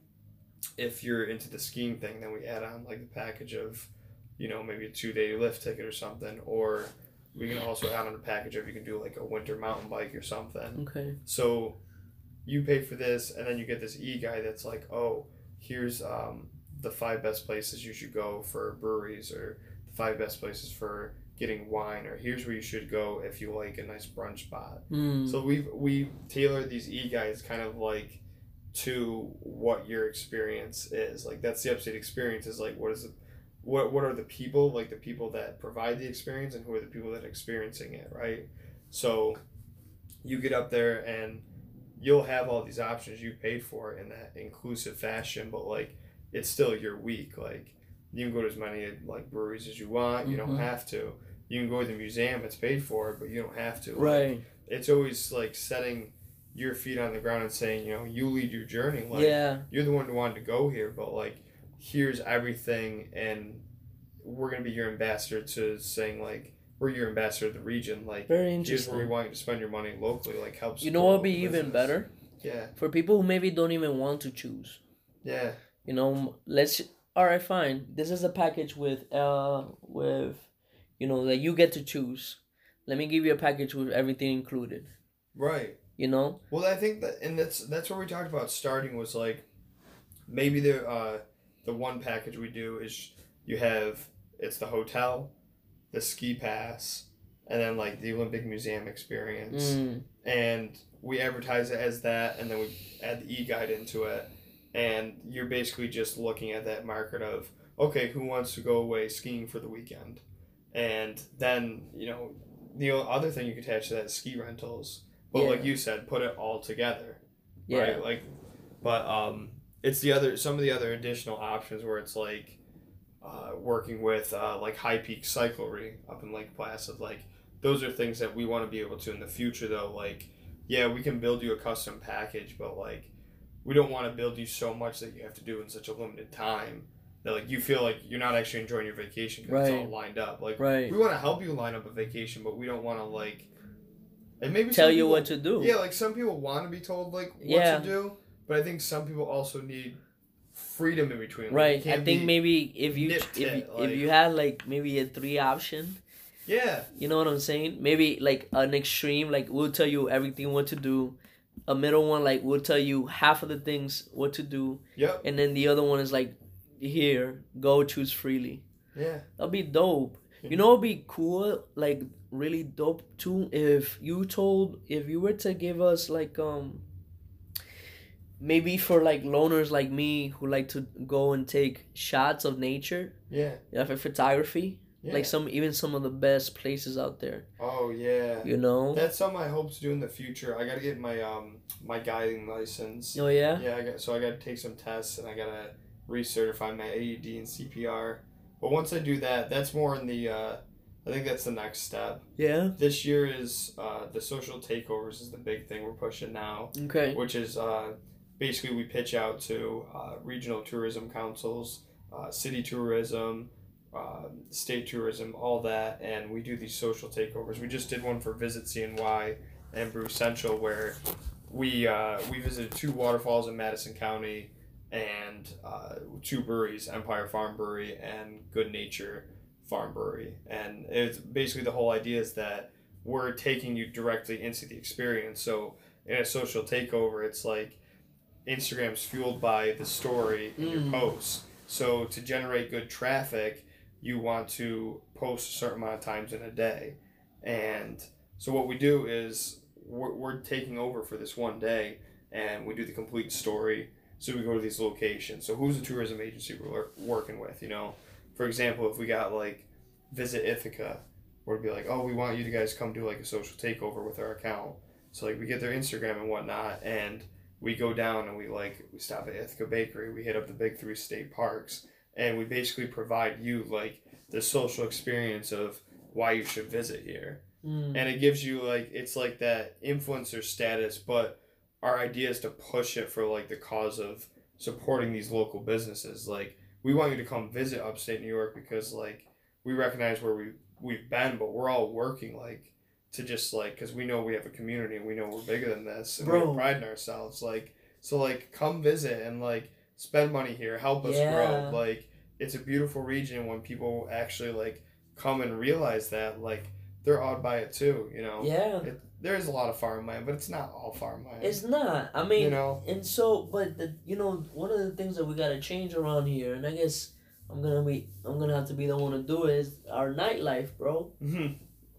if you're into the skiing thing, then we add on like the package of, maybe a 2-day lift ticket or something, or we can also add on a package of you can do like a winter mountain bike or something. Okay. So you pay for this, and then you get this e-guide that's like, oh, here's the 5 best places you should go for breweries, or the 5 best places for getting wine, or here's where you should go if you like a nice brunch spot. Mm. So we tailor these e-guides kind of like to what your experience is. Like that's the upstate experience, is like what is what are the people, like the people that provide the experience, and who are the people that are experiencing it, right? So you get up there and you'll have all these options you paid for in that inclusive fashion, but like it's still your week. Like you can go to as many like breweries as you want. You don't have to. You can go to the museum. It's paid for, but you don't have to. Right. Like, it's always like setting your feet on the ground and saying, you lead your journey. Like you're the one who wanted to go here, but like here's everything, and we're gonna be your ambassador to saying like we're your ambassador of the region. Like very interesting. Here's where we want you to spend your money locally. Like helps. You know what would be even better? Yeah. For people who maybe don't even want to choose. Yeah. All right, fine. This is a package with that you get to choose. Let me give you a package with everything included. Right. Well, I think that, and that's where we talked about starting, was like maybe the one package we do is it's the hotel, the ski pass, and then like the Olympic Museum experience, and we advertise it as that, and then we add the e-guide into it, and you're basically just looking at that market of, okay, who wants to go away skiing for the weekend, and then the other thing you can attach to that is ski rentals. But like you said, put it all together. Yeah. Right? Like, but it's some of the other additional options where it's like working with like High Peak Cyclery up in Lake Placid. Like those are things that we want to be able to in the future though. Like, yeah, we can build you a custom package, but like we don't want to build you so much that you have to do in such a limited time that like you feel like you're not actually enjoying your vacation because it's all lined up. Like we want to help you line up a vacation, but we don't want to like. And maybe tell you what to do. Yeah, like some people want to be told like what to do, but I think some people also need freedom in between. Like, right. I think maybe if you had like maybe a 3 option. Yeah. You know what I'm saying? Maybe like an extreme, like we'll tell you everything what to do. A middle one, like we'll tell you half of the things what to do. Yep. And then the other one is like, here, go choose freely. Yeah. That'd be dope. You know what'd be cool? Like really dope too, if you were to give us like maybe for like loners like me who like to go and take shots of nature. Yeah. For photography. Yeah. Like some of the best places out there. Oh yeah. That's something I hope to do in the future. I gotta get my my guiding license. Oh yeah? Yeah, I gotta take some tests, and I gotta recertify my AED and CPR. But once I do that, that's more in the I think that's the next step. Yeah. This year is the social takeovers is the big thing we're pushing now. Okay. Which is basically we pitch out to regional tourism councils, city tourism, state tourism, all that, and we do these social takeovers. We just did one for Visit CNY and Brew Central where we visited 2 waterfalls in Madison County and 2 breweries, Empire Farm Brewery and Good Nature Farm Brewery. And it's basically the whole idea is that we're taking you directly into the experience. So in a social takeover, it's like Instagram's fueled by the story in your posts. So to generate good traffic, you want to post a certain amount of times in a day. And so what we do is we're taking over for this one day, and we do the complete story. So we go to these locations. So who's the tourism agency we're working with, For example, if we got like Visit Ithaca, where it'd be like, oh, we want you guys to come do like a social takeover with our account. So like we get their Instagram and whatnot, and we go down and we stop at Ithaca Bakery, we hit up the big 3 state parks, and we basically provide you like the social experience of why you should visit here. And it gives you like, it's like that influencer status, but our idea is to push it for like the cause of supporting these local businesses. Like we want you to come visit upstate New York because like we recognize where we've been, but we're all working like to just like, because we know we have a community and we know we're bigger than this, and we're priding ourselves. Like, so like come visit and like spend money here, help us grow. Like it's a beautiful region. When people actually like come and realize that, like they're awed by it too, Yeah. There is a lot of farmland, but it's not all farmland. It's not. I mean, and so, but one of the things that we gotta change around here, and I guess I'm gonna have to be the one to do it, is our nightlife, bro. Mm-hmm.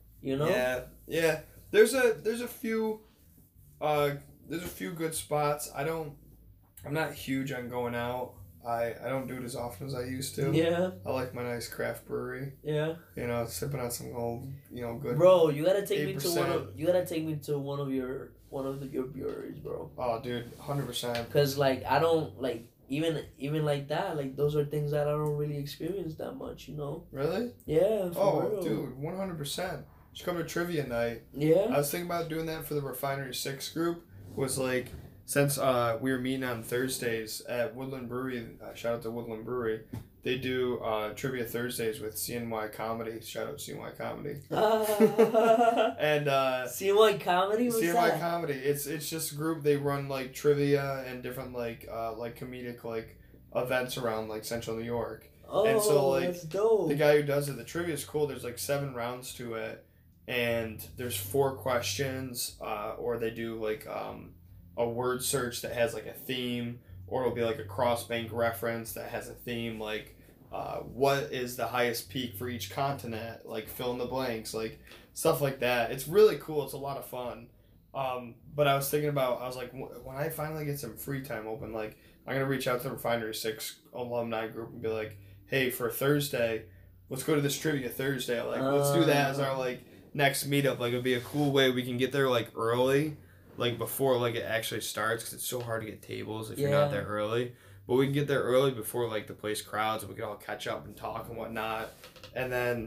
Yeah. There's a few good spots. I'm not huge on going out. I don't do it as often as I used to. Yeah. I like my nice craft brewery. Yeah. You know, sipping on some old, good. Bro, you gotta take me to 8%. one of your breweries, bro. Oh, dude, 100%. Cause like I don't like even like that. Like those are things that I don't really experience that much. You know. Really? Yeah. Oh, real. dude, 100%. Should come to trivia night. Yeah. I was thinking about doing that for the Refinery 6 group. Was like, since we were meeting on Thursdays at Woodland Brewery, shout out to Woodland Brewery, they do Trivia Thursdays with CNY Comedy. Shout out CNY Comedy. And CNY Comedy? What's CNY that? Comedy. It's just a group. They run like trivia and different like comedic like events around like Central New York. Oh, and so like that's dope. the guy who does it, the trivia is cool. There's like 7 rounds to it. And there's 4 questions, or they do like a word search that has like a theme, or it'll be like a cross-bank reference that has a theme, like what is the highest peak for each continent, like fill in the blanks, like stuff like that. It's really cool. It's a lot of fun. But I was thinking about, I was like, when I finally get some free time open, like I'm going to reach out to the Refinery 6 alumni group and be like, hey, for Thursday, let's go to this Trivia Thursday. Like, let's do that as our like next meetup. Like, it'd be a cool way we can get there like early, like before like it actually starts, because it's so hard to get tables if you're not there early. But we can get there early before like the place crowds, and we can all catch up and talk and whatnot. And then,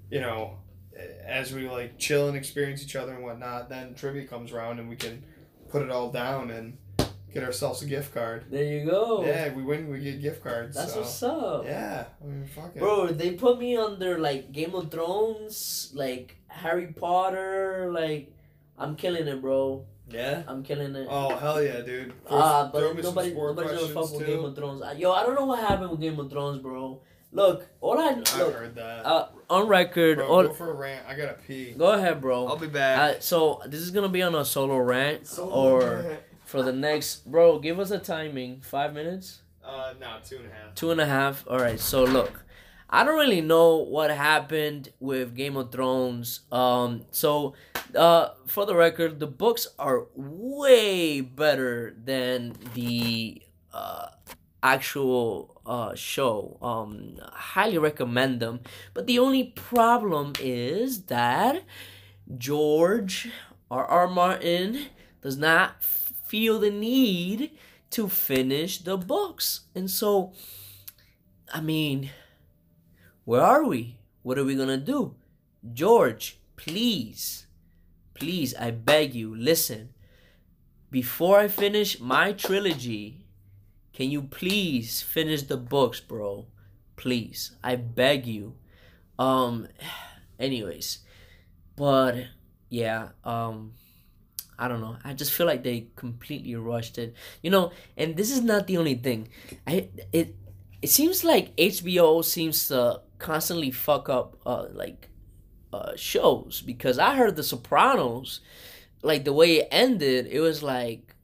as we like chill and experience each other and whatnot, then trivia comes around and we can put it all down and get ourselves a gift card. There you go. Yeah, we win, we get gift cards. That's so. what's up. Yeah, I mean, fuck it. Bro, they put me under like Game of Thrones, like Harry Potter, like I'm killing it, bro. Yeah? I'm killing it. Oh, hell yeah, dude. But nobody's gonna fuck with Game of Thrones. Yo, I don't know what happened with Game of Thrones, bro. Look, I heard that. On record, bro, go for a rant. I gotta pee. Go ahead, bro. I'll be back. So this is gonna be on a solo rant, Rant. for the next, bro. Give us a timing. 5 minutes. No, 2.5. 2.5. All right. So look, I don't really know what happened with Game of Thrones. So for the record, the books are way better than the actual show. Highly recommend them. But the only problem is that George R.R. Martin does not feel the need to finish the books. And so, I mean, where are we? What are we gonna do? George, please, I beg you, listen. Before I finish my trilogy, can you please finish the books, bro? Please, I beg you. Anyways, but yeah, I don't know. I just feel like they completely rushed it. And this is not the only thing. It seems like HBO seems to constantly fuck up shows, because I heard The Sopranos, like the way it ended, it was like,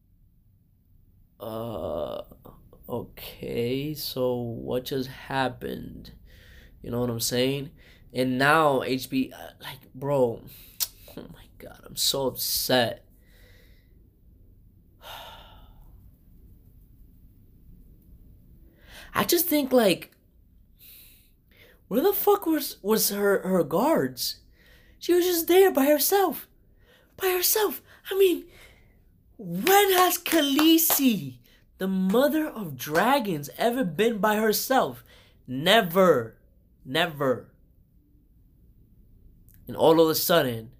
okay, so what just happened? You know what I'm saying? And now HBO, like, bro, oh my God, I'm so upset. I just think, like, where the fuck was her guards? She was just there by herself. I mean, when has Khaleesi, the mother of dragons, ever been by herself? Never. And all of a sudden,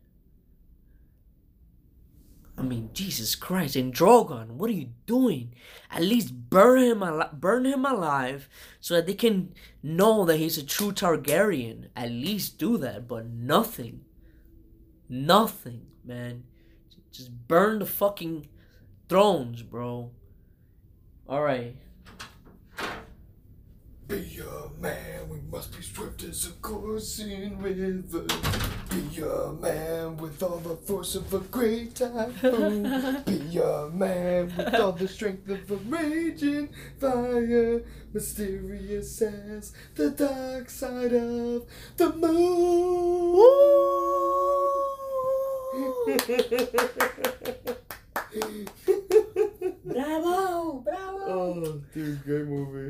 I mean, Jesus Christ, and Drogon, what are you doing? At least burn him alive so that they can know that he's a true Targaryen. At least do that, but nothing, man. Just burn the fucking thrones, bro. All right. Be a man, we must be swift as a coursing river. Be a man with all the force of a great typhoon. Be a man with all the strength of a raging fire. Mysterious as the dark side of the moon. Bravo! Oh, dude, great movie.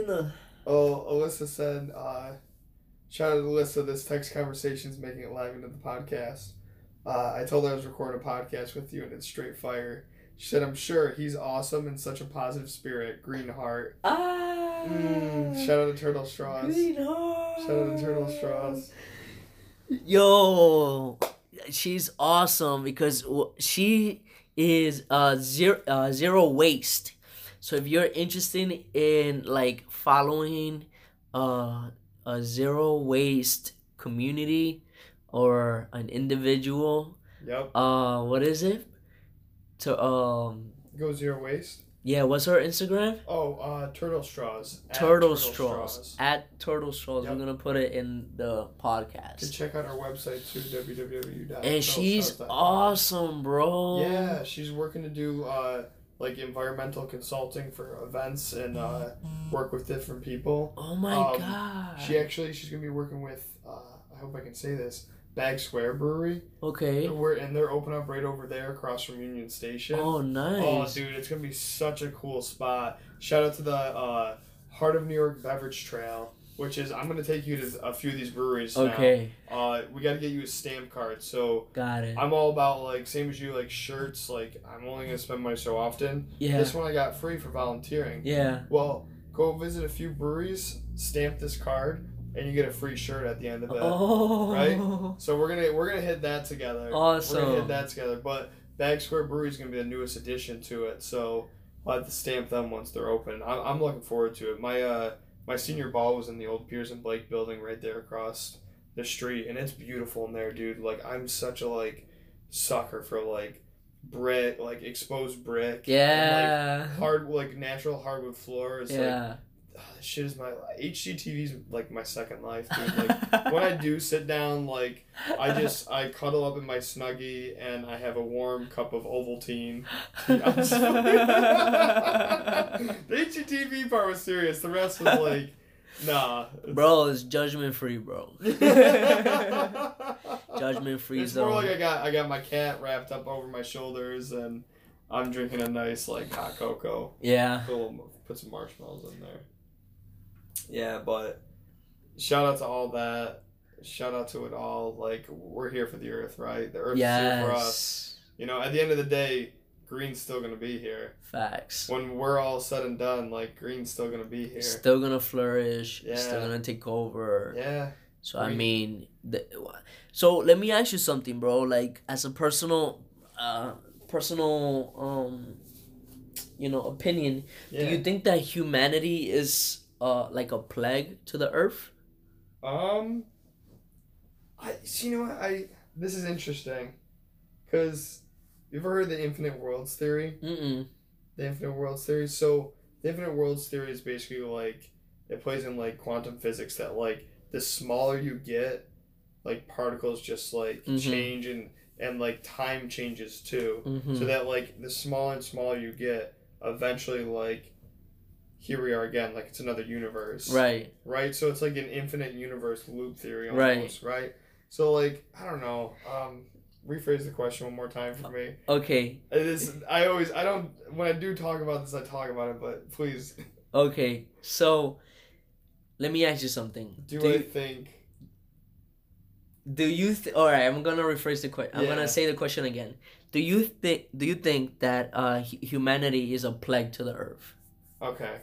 in the... Oh, Alyssa said, shout out to Alyssa, this text conversation is making it live into the podcast. I told her I was recording a podcast with you and it's straight fire. She said, I'm sure he's awesome and such a positive spirit. Green heart. Shout out to Turtle Straws. Green heart. Shout out to Turtle Straws. Yo, she's awesome because she is zero waste. So if you're interested in like following a zero waste community or an individual, Yep. what is it? Go Zero Waste. Yeah, what's her Instagram? Oh, Turtle Straws. Turtle Straws. At Turtle Straws. Yep. We're gonna put it in the You can podcast. check out our website too, And she's awesome, bro. Yeah, she's working to do like environmental consulting for events and work with different people. Oh my god. She's gonna be working with I hope I can say this, Bag Square Brewery. Okay. They're open up right over there across from Union Station. Oh, nice. Oh, dude, it's gonna be such a cool spot. Shout out to the Heart of New York Beverage Trail, which is I'm gonna take you to a few of these breweries now. Okay. We gotta get you a stamp card. So Got it. I'm all about like same as you, like shirts. Like I'm only gonna spend money so often. Yeah. This one I got free for volunteering. Yeah. Well, go visit a few breweries, stamp this card, and you get a free shirt at the end of it. Oh. Right? So we're gonna hit that together. Awesome. We're gonna hit that together. But Bag Square Brewery is gonna be the newest addition to it. So I'll have to stamp them once they're open. I'm looking forward to it. My senior ball was in the old Piers and Blake building right there across the street, and it's beautiful in there, dude. Like I'm such a like sucker for like brick, like exposed brick. Yeah. And, like like natural hardwood floors. Yeah. Like, this shit is my HGTV's like my second life, dude. Like when I do sit down, like I cuddle up in my Snuggie and I have a warm cup of Ovaltine. The HGTV part was serious. The rest was like, nah. Bro, it's judgment free, bro. Judgment free It's zone. more like I got my cat wrapped up over my shoulders and I'm drinking a nice like hot cocoa. Yeah. Put some marshmallows in there. Yeah, but shout out to all that. Shout out to it all. Like, we're here for the earth, right? The earth is here for us. You know, at the end of the day, green's still going to be here. Facts. When we're all said and done, like, green's still going to be here. Still gonna flourish. Yeah. Still gonna take over. Yeah. So, I mean, so let me ask you something, bro. Like, as a personal, opinion, Yeah. do you think that humanity is like a plague to the earth? You know what? This is interesting. Because, you ever heard the infinite worlds theory? Mm-mm. The infinite worlds theory? So, the infinite worlds theory is basically like, it plays in like quantum physics that like, the smaller you get, like particles just like change and like time changes too. Mm-hmm. So that like the smaller and smaller you get, eventually like here we are again, like it's another universe. Right. Right? So it's like an infinite universe loop theory almost, right? So like, I don't know. Rephrase the question one more time for me. Okay. When I do talk about this, I talk about it, but please. Okay. So let me ask you something. Do you think all right, I'm gonna rephrase the question. I'm Yeah. gonna say the question again. Do you think that humanity is a plague to the earth? Okay.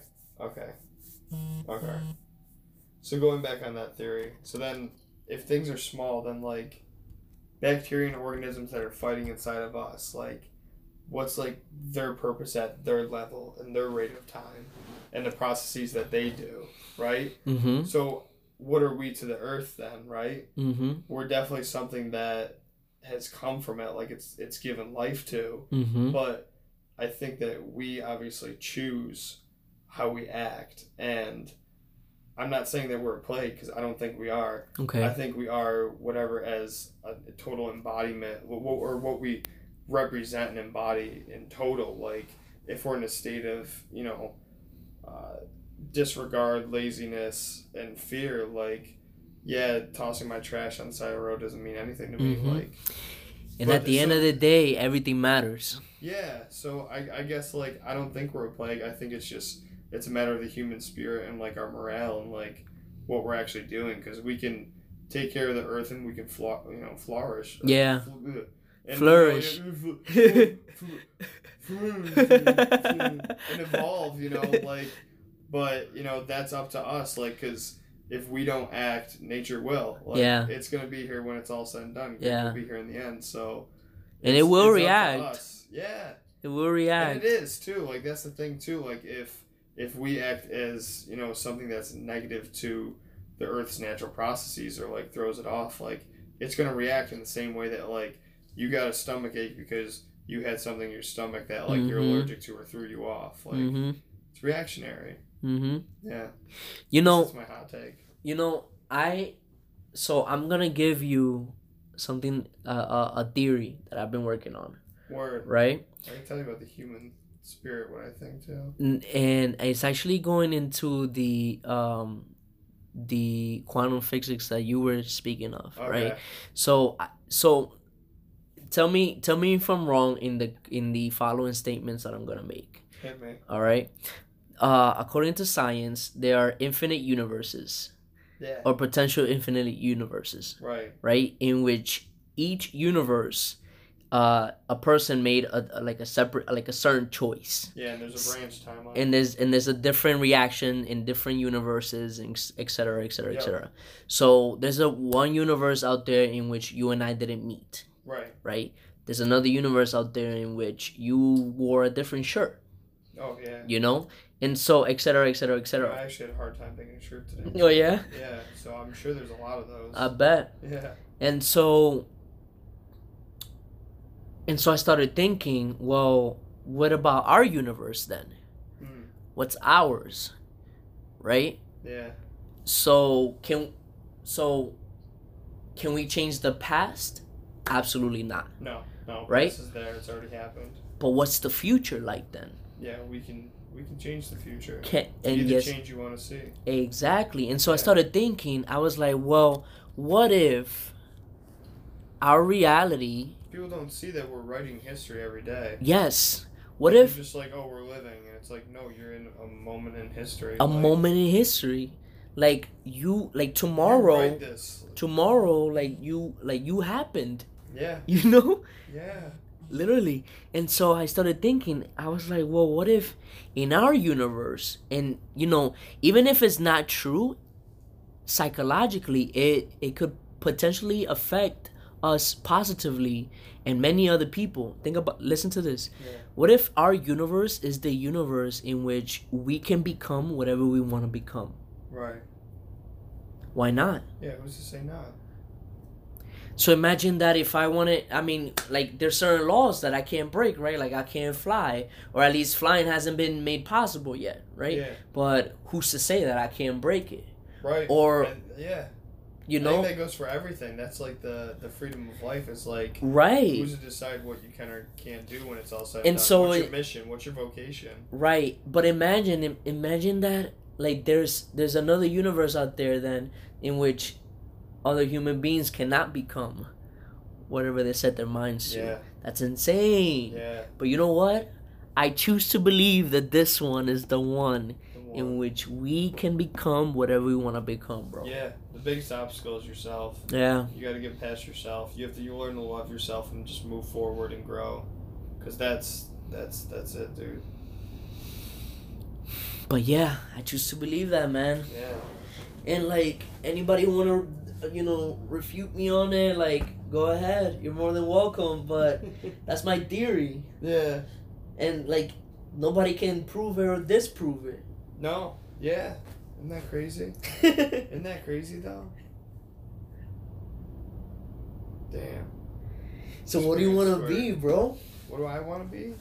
So going back on that theory, so then if things are small, then like bacteria and organisms that are fighting inside of us, like what's like their purpose at their level and their rate of time and the processes that they do, right? Mm-hmm. So what are we to the earth then, right? Mm-hmm. We're definitely something that has come from it, like it's given life to. Mm-hmm. But I think that we obviously choose how we act, and I'm not saying that we're a plague because I don't think we are. Okay. I think we are whatever as a total embodiment, or what we represent and embody in total. Like if we're in a state of disregard, laziness, and fear, like tossing my trash on the side of the road doesn't mean anything to me. Mm-hmm. Like, and at the end of the day, everything matters. yeah. So I guess like I don't think we're a plague. I think it's just it's a matter of the human spirit and like our morale and like what we're actually doing, because we can take care of the earth and we can flourish. Yeah. And, Flourish. And evolve, like, but that's up to us, like, because if we don't act, nature will. Like, yeah. It's gonna be here when it's all said and done. Yeah. It'll be here in the end. So. And it will react. Yeah. It will react. And it is too. Like, that's the thing too. Like, if we act as something that's negative to the Earth's natural processes, or like throws it off, like, it's gonna react in the same way that like you got a stomach ache because you had something in your stomach that like you're allergic to or threw you off. Like, it's reactionary. Yeah. That's my hot take. So I'm gonna give you something, a theory that I've been working on. Word. Right? I can tell you about the human spirit, what I think too. And it's actually going into the quantum physics that you were speaking of, Okay. right? So tell me if I'm wrong in the following statements that I'm gonna make. Hit me. All right. According to science, there are infinite universes. Yeah. Or potential infinite universes. Right. Right? In which each universe, a person made a certain choice. Yeah, and there's a branch timeline. And there's a different reaction in different universes, and et cetera, et cetera, et cetera. So there's one universe out there in which you and I didn't meet. Right. Right? There's another universe out there in which you wore a different shirt. Oh, yeah. And so, et cetera, et cetera, et cetera. I actually had a hard time picking a shirt today. Oh, yeah? Yeah, so I'm sure there's a lot of those. I bet. Yeah. And so I started thinking, well, what about our universe then? What's ours? Right? Yeah. So can we change the past? Absolutely not. No. Right? This is there. It's already happened. But what's the future like then? Yeah, we can change the future. And change you want to see. Exactly. And so I started thinking, I was like, well, what if our reality... People don't see that we're writing history every day. Yes. What if... You're just like, oh, we're living. And it's like, no, you're in a moment in history. Moment in history. Like, tomorrow... You write this. Tomorrow, you happened. Yeah. Yeah. Literally. And so I started thinking, I was like, well, what if in our universe, and, even if it's not true, psychologically, it could potentially affect us positively and many other people. Listen to this. Yeah. What if our universe is the universe in which we can become whatever we want to become? Right. Why not? Yeah, who's to say not? So imagine that if I wanted, there's certain laws that I can't break, right? Like I can't fly, or at least flying hasn't been made possible yet, right? Yeah. But who's to say that I can't break it? Right. Or, I think that goes for everything. That's like the freedom of life is like, right. Who's to decide what you can or can't do when it's all said and done? so what's your mission? What's your vocation? Right. But imagine that, like, there's another universe out there then in which other human beings cannot become whatever they set their minds to. Yeah. That's insane. Yeah. But you know what? I choose to believe that this one is the one in which we can become whatever we want to become, bro. Yeah. The biggest obstacle is yourself. Yeah. You got to get past yourself. You learn to love yourself and just move forward and grow. Because that's it, dude. But yeah, I choose to believe that, man. Yeah. And like, anybody want to, refute me on it, like, go ahead. You're more than welcome. But that's my theory. Yeah. And like, nobody can prove it or disprove it. No. Yeah. Isn't that crazy? Isn't that crazy though? Damn. So what do you want to be, bro? What do I want to be?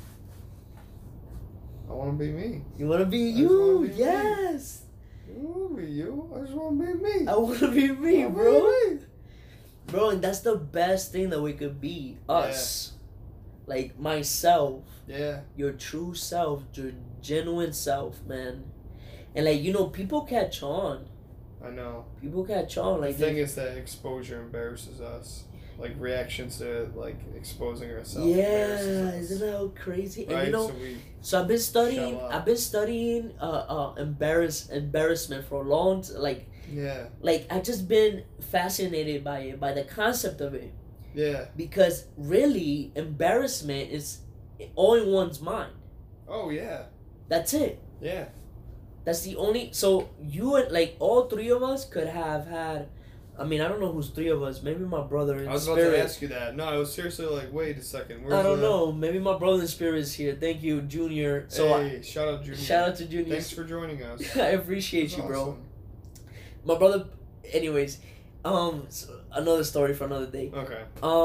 I want to be me. You want to be I you? wanna be Yes. I want to be you. I just want to be me. I want to be me, I bro. wanna be me. Bro, and that's the best thing that we could be. Us. Like, myself. Yeah. Your true self. Your genuine self, man. And like, people catch on. I know. People catch on. Like, The thing is that exposure embarrasses us. like reactions to like exposing ourselves. Yeah, embarrasses isn't that crazy? us, right? And So we so I've been studying. Shell out. I've been studying embarrassment for a long yeah I've just been fascinated by it, by the concept of it, yeah. because really embarrassment is all in one's mind. Oh yeah That's it. yeah. That's the only. So you and like all three of us could have had. I mean, I don't know who's three of us. Maybe my brother in I was spirit. about to ask you that. No, I was seriously like, wait a second. Where's I don't the... know. Maybe my brother in spirit is here. Thank you, Junior. So Hey, shout out Junior. shout out to Junior. Thanks for joining us. I appreciate That's you, bro. awesome. My brother. Anyways, so another story for another day. Okay.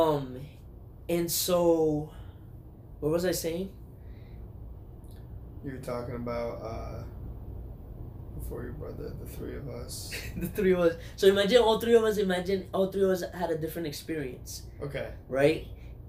And so, what was I saying? You were talking about before your brother, the three of us. The three of us. So imagine all three of us. Imagine all three of us had a different experience, Okay. right?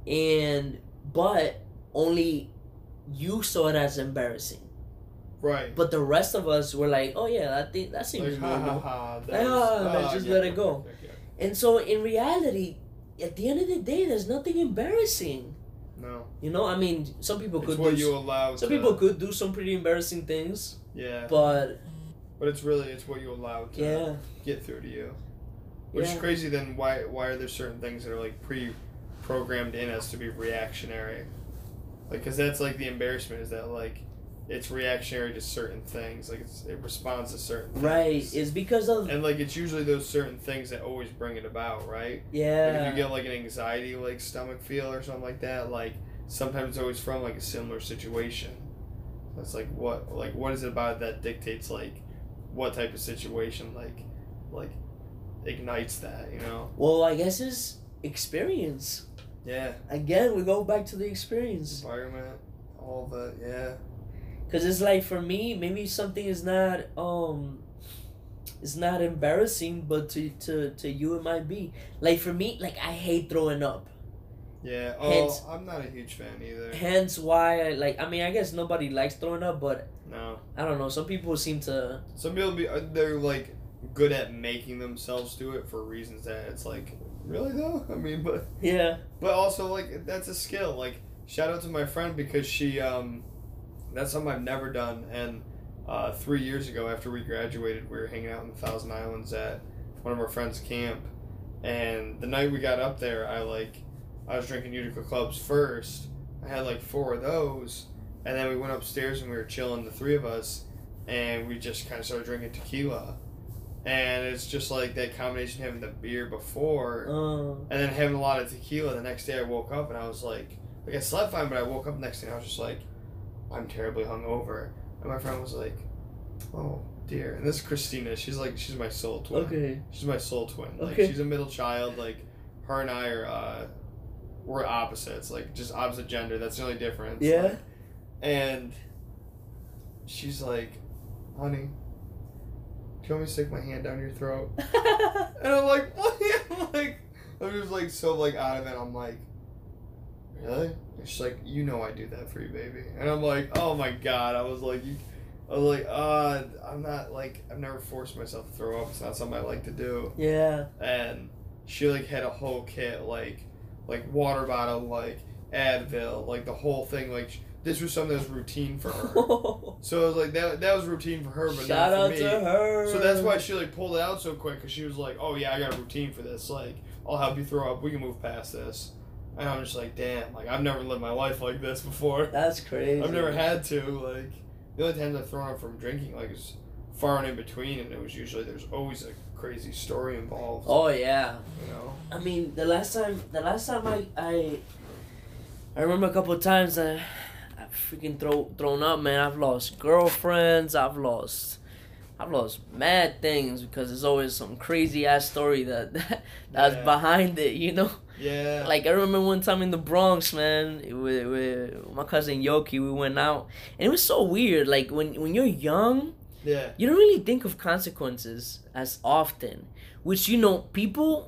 But only you saw it as embarrassing. Right. But the rest of us were like, oh yeah, I think that seems Like ha ha normal. ha. Let's just let it go. And so in reality, at the end of the day, there's nothing embarrassing. No. You know, I mean, some people It's could what do you allow. some to, people could do some pretty embarrassing things, Yeah. but But it's what you allow to yeah, get through to you. Which yeah. is crazy. Then why are there certain things that are like pre-programmed in us to be reactionary? Like, because that's like the embarrassment is that like it's reactionary to certain things. Like it responds to certain things. Right. It's because of And like it's usually those certain things that always bring it about, right? Like yeah. if you get like an anxiety like stomach feel or something like that, like sometimes it's always from like a similar situation. It's like what is it about that dictates like what type of situation like ignites that, you know? Well, I guess it's experience. Yeah. Again, we go back to the experience. Environment, all of it, yeah. Cause it's like for me, maybe something is not it's not embarrassing, but to you it might be. Like for me, like I hate throwing up. Yeah. Oh, Hence- I'm not a huge fan either. Hence why I mean I guess nobody likes throwing up, but No. I don't know. Some people seem to. Some people they're like good at making themselves do it for reasons that it's like, really though? I mean, but Yeah. also like that's a skill. Like shout out to my friend because she that's something I've never done. And 3 years ago after we graduated, we were hanging out in the Thousand Islands at one of our friends' camp. And the night we got up there, I was drinking Utica Clubs first. I had like 4 of those. And then we went upstairs and we were chilling, the 3 of us. And we just kind of started drinking tequila. And it's just like that combination having the beer before and then having a lot of tequila. The next day I woke up and I was like I slept fine, but I woke up the next day and I was just like, I'm terribly hungover. And my friend was like, oh dear. And this is Christina. She's my soul twin. Okay. She's my soul twin. Like Okay. she's a middle child. Like her and I are we're opposites. Like just opposite gender. That's the only difference. Yeah. Like, and she's like, honey, do you want me to stick my hand down your throat? And I'm like, what? I'm just like so like out of it. I'm like, really? And she's like, you know I do that for you, baby. And I'm like, oh my god. I was like, I'm not like I've never forced myself to throw up. It's not something I like to do. Yeah. And she like had a whole kit like water bottle, like Advil, like the whole thing. Like this was something that was routine for her. So it was like that was routine for her, but Shout not for out me. to her. So that's why she like pulled it out so quick, because she was like, oh yeah, I got a routine for this. Like I'll help you throw up. We can move past this. And I'm just like, damn. Like I've never lived my life like this before. That's crazy. I've never had to. Like the only times I've thrown up from drinking like is far and in between, and it was usually there's always a crazy story involved. Oh yeah. You know. I mean, the last time I remember a couple of times that I freaking thrown up, man. I've lost girlfriends. I've lost mad things because there's always some crazy ass story that's Yeah. behind it, you know. Yeah. Like I remember one time in the Bronx, man, with my cousin Yoki, we went out, and it was so weird. Like when you're young, Yeah. you don't really think of consequences as often, which people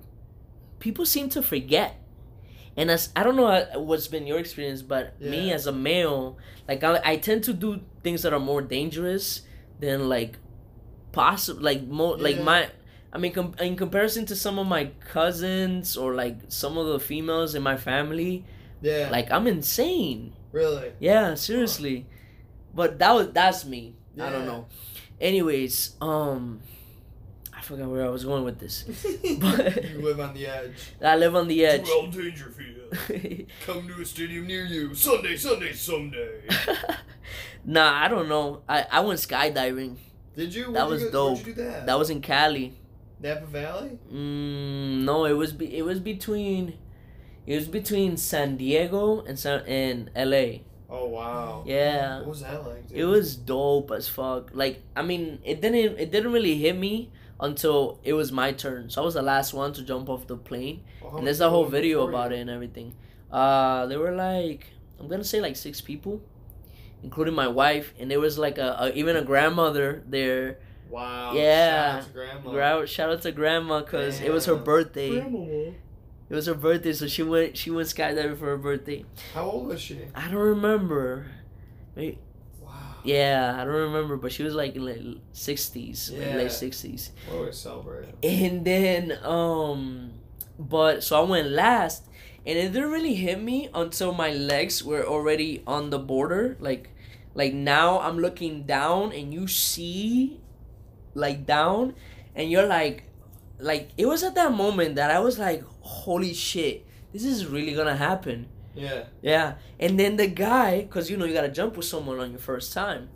seem to forget. And I don't know what's been your experience, but me Yeah. as a male, like I tend to do things that are more dangerous than like possible, like more like Yeah. I mean, in comparison to some of my cousins or like some of the females in my family, Yeah. like I'm insane. Really? Yeah, seriously. But that's me. I don't Yeah. know. Anyways, I forgot where I was going with this. But You live on the edge. I live on the edge. Well, Dangerfield. Come to a stadium near you. Sunday, someday. Nah, I don't know. I went skydiving. Did you? That was dope. Where'd you do that? That was in Cali. Napa Valley? No, it was between San Diego and LA. Oh wow. Yeah. What was that like, dude? It was dope as fuck. Like, I mean, it didn't really hit me until it was my turn. So I was the last one to jump off the plane. Well, how And many there's a whole people video before about you? it and everything. There were like, I'm gonna say like 6 people, including my wife, and there was like even a grandmother there. Wow. Yeah. Shout out to grandma. Shout out to grandma, cause it was her Damn. birthday. Grandma. It was her birthday, so she went skydiving for her birthday. How old was she? I don't remember. Maybe, Wow. yeah, I don't remember, but she was like in like 60s, like Yeah. late 60s. What was celebrating? And then but so I went last, and it didn't really hit me until my legs were already on the border. Like now I'm looking down, and you see, like down, and you're like it was at that moment that I was like, holy shit, this is really gonna happen. Yeah. Yeah, and then the guy, cause you gotta jump with someone on your first time.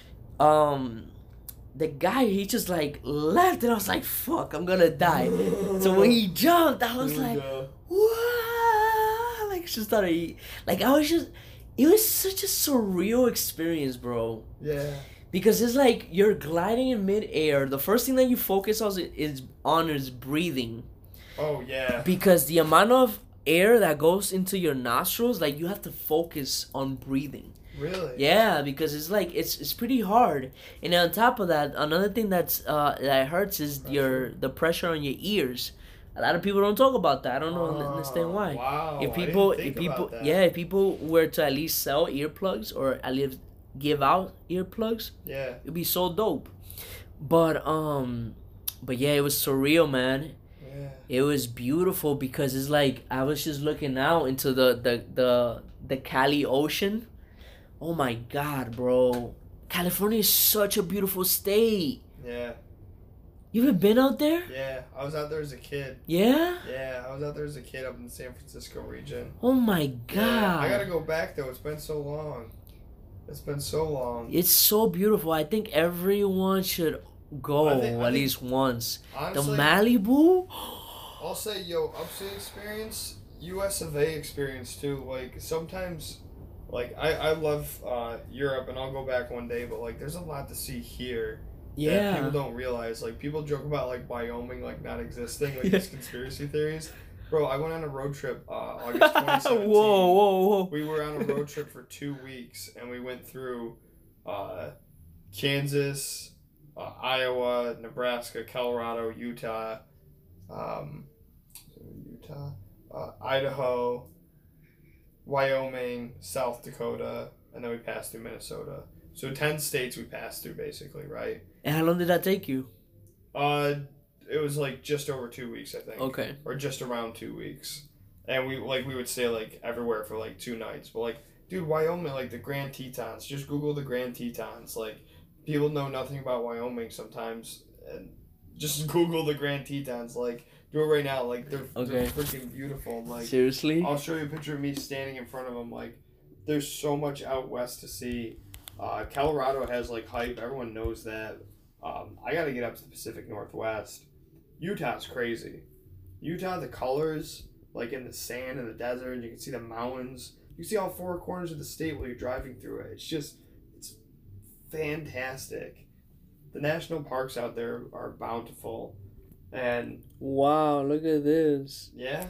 The guy, he just like left, and I was like, fuck, I'm gonna die. So when he jumped, I was Here we like, go. what? Like, just started, like, it was such a surreal experience, bro. Yeah. Because it's like you're gliding in midair. The first thing that you focus on is breathing. Oh yeah. Because the amount of air that goes into your nostrils, like, you have to focus on breathing. Really? Yeah, because it's like it's pretty hard. And on top of that, another thing that hurts is the pressure on your ears. A lot of people don't talk about that. I don't understand why. Wow. If I people didn't think about that. if people were to at least sell earplugs or at least give out earplugs, Yeah. it'd be so dope. But yeah, it was surreal, man. Yeah. It was beautiful because it's like I was just looking out into the Cali Ocean. Oh my God, bro. California is such a beautiful state. Yeah. You ever been out there? Yeah. I was out there as a kid. Yeah? Yeah, I was out there as a kid up in the San Francisco region. Oh my God. Yeah, I gotta go back though. It's been so long. It's been so long. It's so beautiful. I think everyone should go I think- at least once. Honestly, The Malibu? I'll say, upstate experience, US of A experience too. Like, sometimes, like, I love Europe and I'll go back one day, but, like, there's a lot to see here that Yeah. people don't realize. Like, people joke about, like, Wyoming, like, not existing, like, Yeah. these conspiracy theories. Bro, I went on a road trip August 2017. Whoa. We were on a road trip for 2 weeks, and we went through Kansas, Iowa, Nebraska, Colorado, Utah, Idaho, Wyoming, South Dakota, and then we passed through Minnesota. So 10 states we passed through, basically, right? And how long did that take you? It was like just over 2 weeks, I think. Okay. Or just around 2 weeks. And we would stay like everywhere for like 2 nights. But like, dude, Wyoming, like the Grand Tetons. Just Google the Grand Tetons. Like, people know nothing about Wyoming sometimes. And just Google the Grand Tetons. Like, do it right now. Like, they're freaking beautiful. Like, seriously? I'll show you a picture of me standing in front of them. Like, there's so much out west to see. Colorado has like hype. Everyone knows that. I got to get up to the Pacific Northwest. Utah's crazy. Utah, the colors, like in the sand and the desert, you can see the mountains. You can see all 4 corners of the state while you're driving through it. It's fantastic. The national parks out there are bountiful. And Wow, look at this. yeah.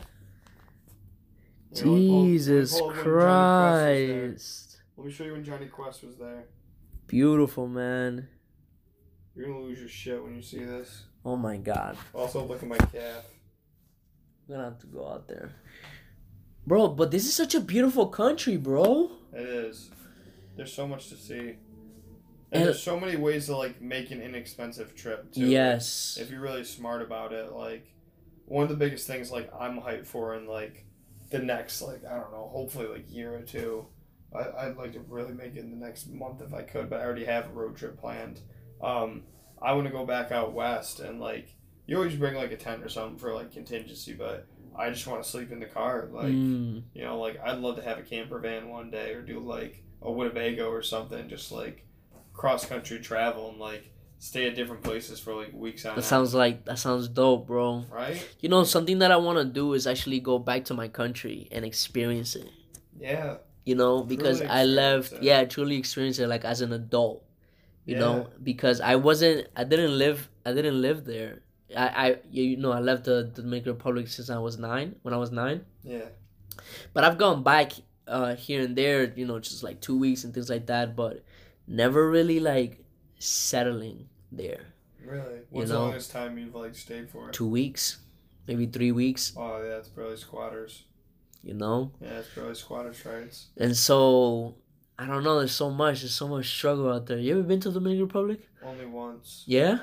Jesus Christ. Let me show you when Johnny Quest was there. Beautiful, man. You're gonna lose your shit when you see this. Oh my God. Also, look at my calf. I'm gonna have to go out there. Bro, but this is such a beautiful country, bro. It is. There's so much to see. And there's so many ways to like make an inexpensive trip too. Yes. Like, if you're really smart about it, like one of the biggest things like I'm hyped for in like the next like I don't know, hopefully like year or two. I'd like to really make it in the next month if I could, but I already have a road trip planned. I want to go back out west and like you always bring like a tent or something for like contingency, but I just want to sleep in the car. Like you know, like I'd love to have a camper van one day or do like a Winnebago or something, just like cross country travel and like stay at different places for like weeks on end. That sounds dope, bro. Right? You know, something that I want to do is actually go back to my country and experience it. Yeah. You know, because Truly I left, experience it. truly experience it like as an adult. You Yeah. know, because I didn't live there. I left the Dominican Republic since I was 9. When I was 9, Yeah. but I've gone back here and there. You know, just like 2 weeks and things like that. But never really like settling there. Really? What's the longest time you've like stayed for? 2 weeks, maybe 3 weeks. Oh yeah, it's probably squatters. You know. Yeah, it's probably squatters' rights. And so I don't know. There's so much struggle out there. You ever been to the Dominican Republic? Only once. Yeah.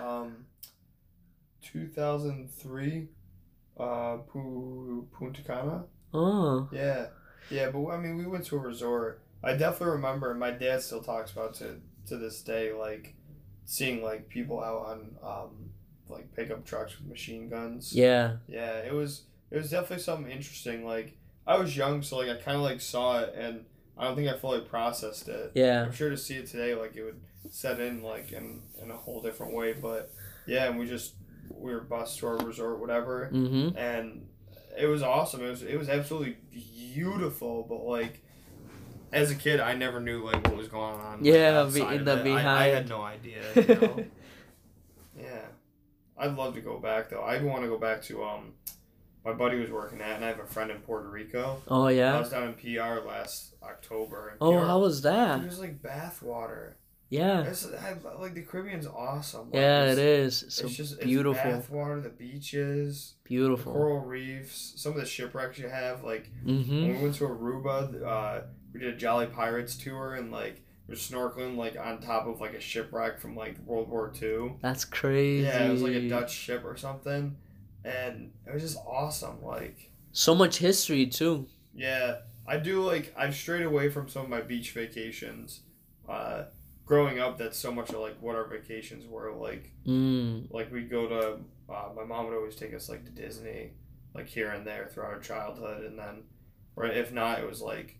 2003, Punta Cana. Oh. Yeah, but I mean, we went to a resort. I definitely remember. My dad still talks about to this day, like seeing like people out on like pickup trucks with machine guns. Yeah. Yeah, it was definitely something interesting. Like I was young, so like I kind of like saw it, and I don't think I fully processed it. Yeah. I'm sure to see it today, like it would set in like in a whole different way. But yeah, and we were bused to our resort, whatever, and it was awesome. It was absolutely beautiful. But like as a kid, I never knew like what was going on. Yeah, outside in of the it. behind. I had no idea. You know? Yeah, I'd love to go back though. I'd want to go back to my buddy was working at, and I have a friend in Puerto Rico. Oh yeah. I was down in PR last October. And Oh, PR, how was that? it was like bath water. Yeah. Like the Caribbean's awesome. Like, Yeah, it is. It's So just beautiful. It's bath water, the beaches, the Beautiful. coral reefs, some of the shipwrecks you have. Like Mm-hmm. when we went to Aruba, we did a Jolly Pirates tour and like we were snorkeling like on top of like a shipwreck from like World War II. That's crazy. Yeah, it was like a Dutch ship or something, and it was just awesome. Like So much history too. yeah, I do like I've strayed away from some of my beach vacations. Growing up, that's so much of like what our vacations were like. Like we'd go to my mom would always take us like to Disney, like here and there throughout our childhood, and then, or if not, it was like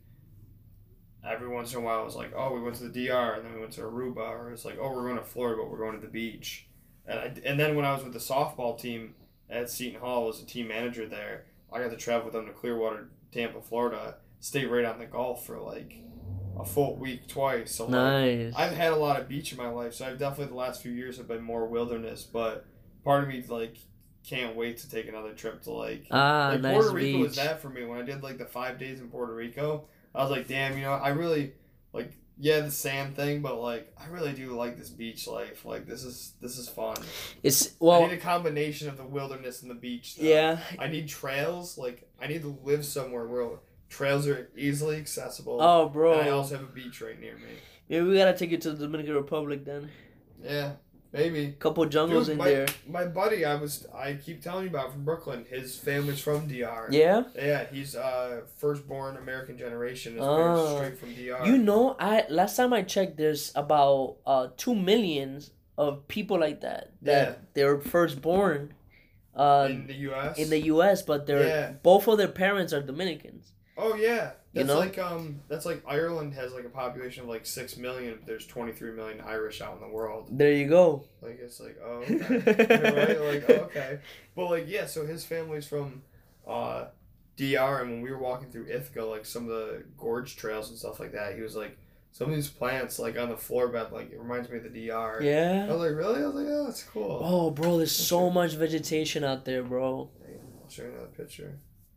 every once in a while it was like, oh, we went to the DR and then we went to Aruba, or it's like, oh, we're going to Florida, but we're going to the beach. And then when I was with the softball team at Seton Hall, as a team manager there, I got to travel with them to Clearwater, Tampa, Florida, stay right on the Gulf for like a full week twice. So like, Nice. I've had a lot of beach in my life, so I've definitely the last few years have been more wilderness. But part of me like can't wait to take another trip to like nice Puerto Rico beach. was that for me when I did like the 5 days in Puerto Rico. I was like, damn, you know, I really like the sand thing, but like I really do like this beach life. Like this is fun. It's I need a combination of the wilderness and the beach. Though. Yeah. I need trails. Like I need to live somewhere where trails are easily accessible. Oh, bro. And I also have a beach right near me. Yeah, we gotta take you to the Dominican Republic then. Yeah, maybe. Couple jungles Dude, in there. My buddy, I keep telling you about from Brooklyn. His family's from DR. Yeah. Yeah, he's firstborn American generation. His parents straight from DR. You know, last time I checked, there's about 2 million of people like that. They were firstborn. In the U.S. In the U.S., but both of their parents are Dominicans. Oh yeah, that's You know? that's like Ireland has like a population of like 6 million. But there's 23 million Irish out in the world. There you go. Like it's like oh okay, right? Like oh, okay, but like yeah, so his family's from DR, and when we were walking through Ithaca, like some of the gorge trails and stuff like that, he was like some of these plants like on the floor bed, like it reminds me of the DR. Yeah. I was like really? I was like oh that's cool. Oh, bro, there's so much vegetation out there, bro. I'll show you another picture.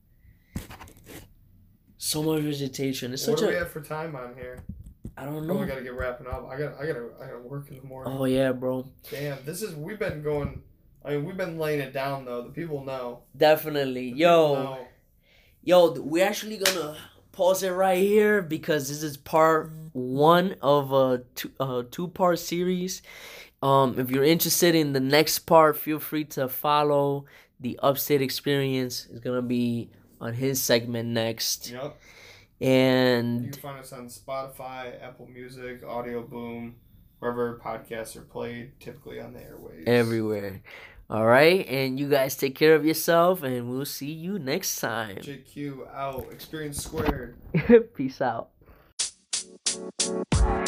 So much vegetation. It's What such do we have for time on here? I don't Oh, we know. gotta get wrapping up. I gotta work in the morning. Oh yeah, bro. Damn, we've been going. I mean, we've been laying it down though. The people know. Definitely. The people know. Yo, we're actually gonna pause it right here because this is part 1 of a two-part series. If you're interested in the next part, feel free to follow the Upstate Experience. It's gonna be on his segment next. Yep. And you can find us on Spotify, Apple Music, Audio Boom, wherever podcasts are played, typically on the airwaves. Everywhere. All right, and you guys take care of yourself, and we'll see you next time. JQ out. Experience squared. Peace out.